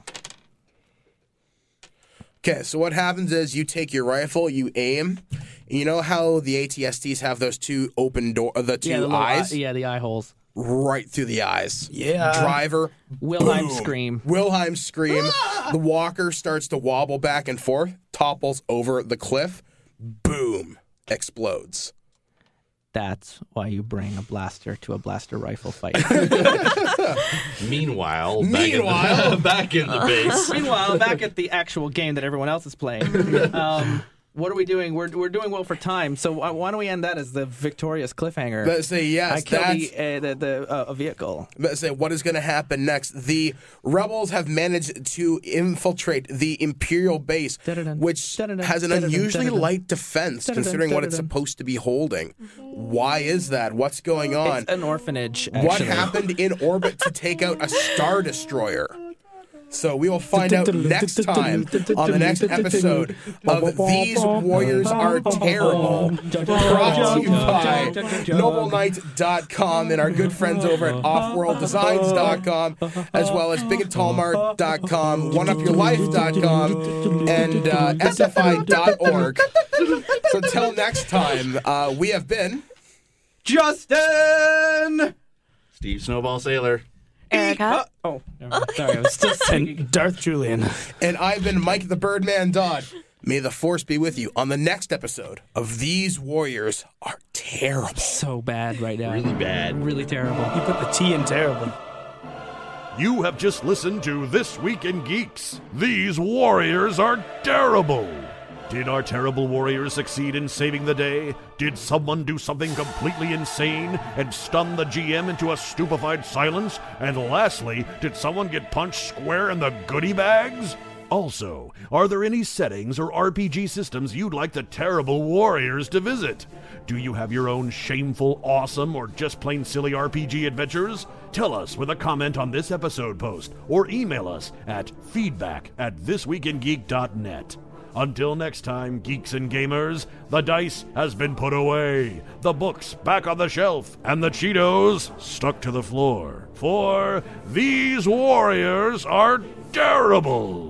H: Okay, so what happens is you take your rifle, you aim. And you know how the A T S Ts have those two open door, uh, the two
F: Yeah, the little
H: eyes,
F: eye- yeah, the eye holes.
H: right through the eyes.
G: Yeah.
H: Driver.
F: Wilhelm
H: boom.
F: scream.
H: Wilhelm scream. The walker starts to wobble back and forth, topples over the cliff. Boom! Explodes.
F: That's why you bring a blaster to a blaster rifle fight.
D: Meanwhile,
H: Meanwhile.
D: back in the, back in the base.
F: Meanwhile, back at the actual game that everyone else is playing, um, what are we doing? We're we're doing well for time. So why why don't we end that as the victorious cliffhanger?
H: Let's say yes.
F: I killed
H: that's,
F: the uh, the, the uh, a vehicle.
H: Let's say what is going to happen next. The rebels have managed to infiltrate the Imperial base,
F: Dun-dun-dun.
H: which
F: Dun-dun-dun.
H: has an
F: Dun-dun-dun.
H: unusually
F: Dun-dun-dun.
H: light defense,
F: Dun-dun-dun.
H: considering what it's
F: Dun-dun-dun.
H: supposed to be holding. Why is that? What's going on?
F: It's an orphanage.
H: What
F: actually.
H: happened in orbit to take out a Star Destroyer? So we will find out next time on the next episode of These Warriors Are Terrible, brought to you by noble knight dot com and our good friends over at off world designs dot com, as well as big and tall mart dot com, one up your life dot com, and uh, S F I dot org. So until next time, uh, we have been
F: Justin!
D: Steve Snowball Sailor.
E: Erica.
F: Oh, never mind. Sorry, I was still singing.
G: And Darth Julian.
H: and I've been Mike the Birdman Dodd. May the force be with you on the next episode of These Warriors Are Terrible.
F: So bad right now.
D: Really bad.
F: Really terrible.
G: You put the T in terrible.
C: You have just listened to This Week in Geeks. These warriors are terrible. Did our terrible warriors succeed in saving the day? Did someone do something completely insane and stun the G M into a stupefied silence? And lastly, did someone get punched square in the goodie bags? Also, are there any settings or R P G systems you'd like the terrible warriors to visit? Do you have your own shameful, awesome, or just plain silly R P G adventures? Tell us with a comment on this episode post or email us at feedback at this week in geek dot net. Until next time, geeks and gamers, the dice has been put away, the books back on the shelf, and the Cheetos stuck to the floor. For these warriors are terrible.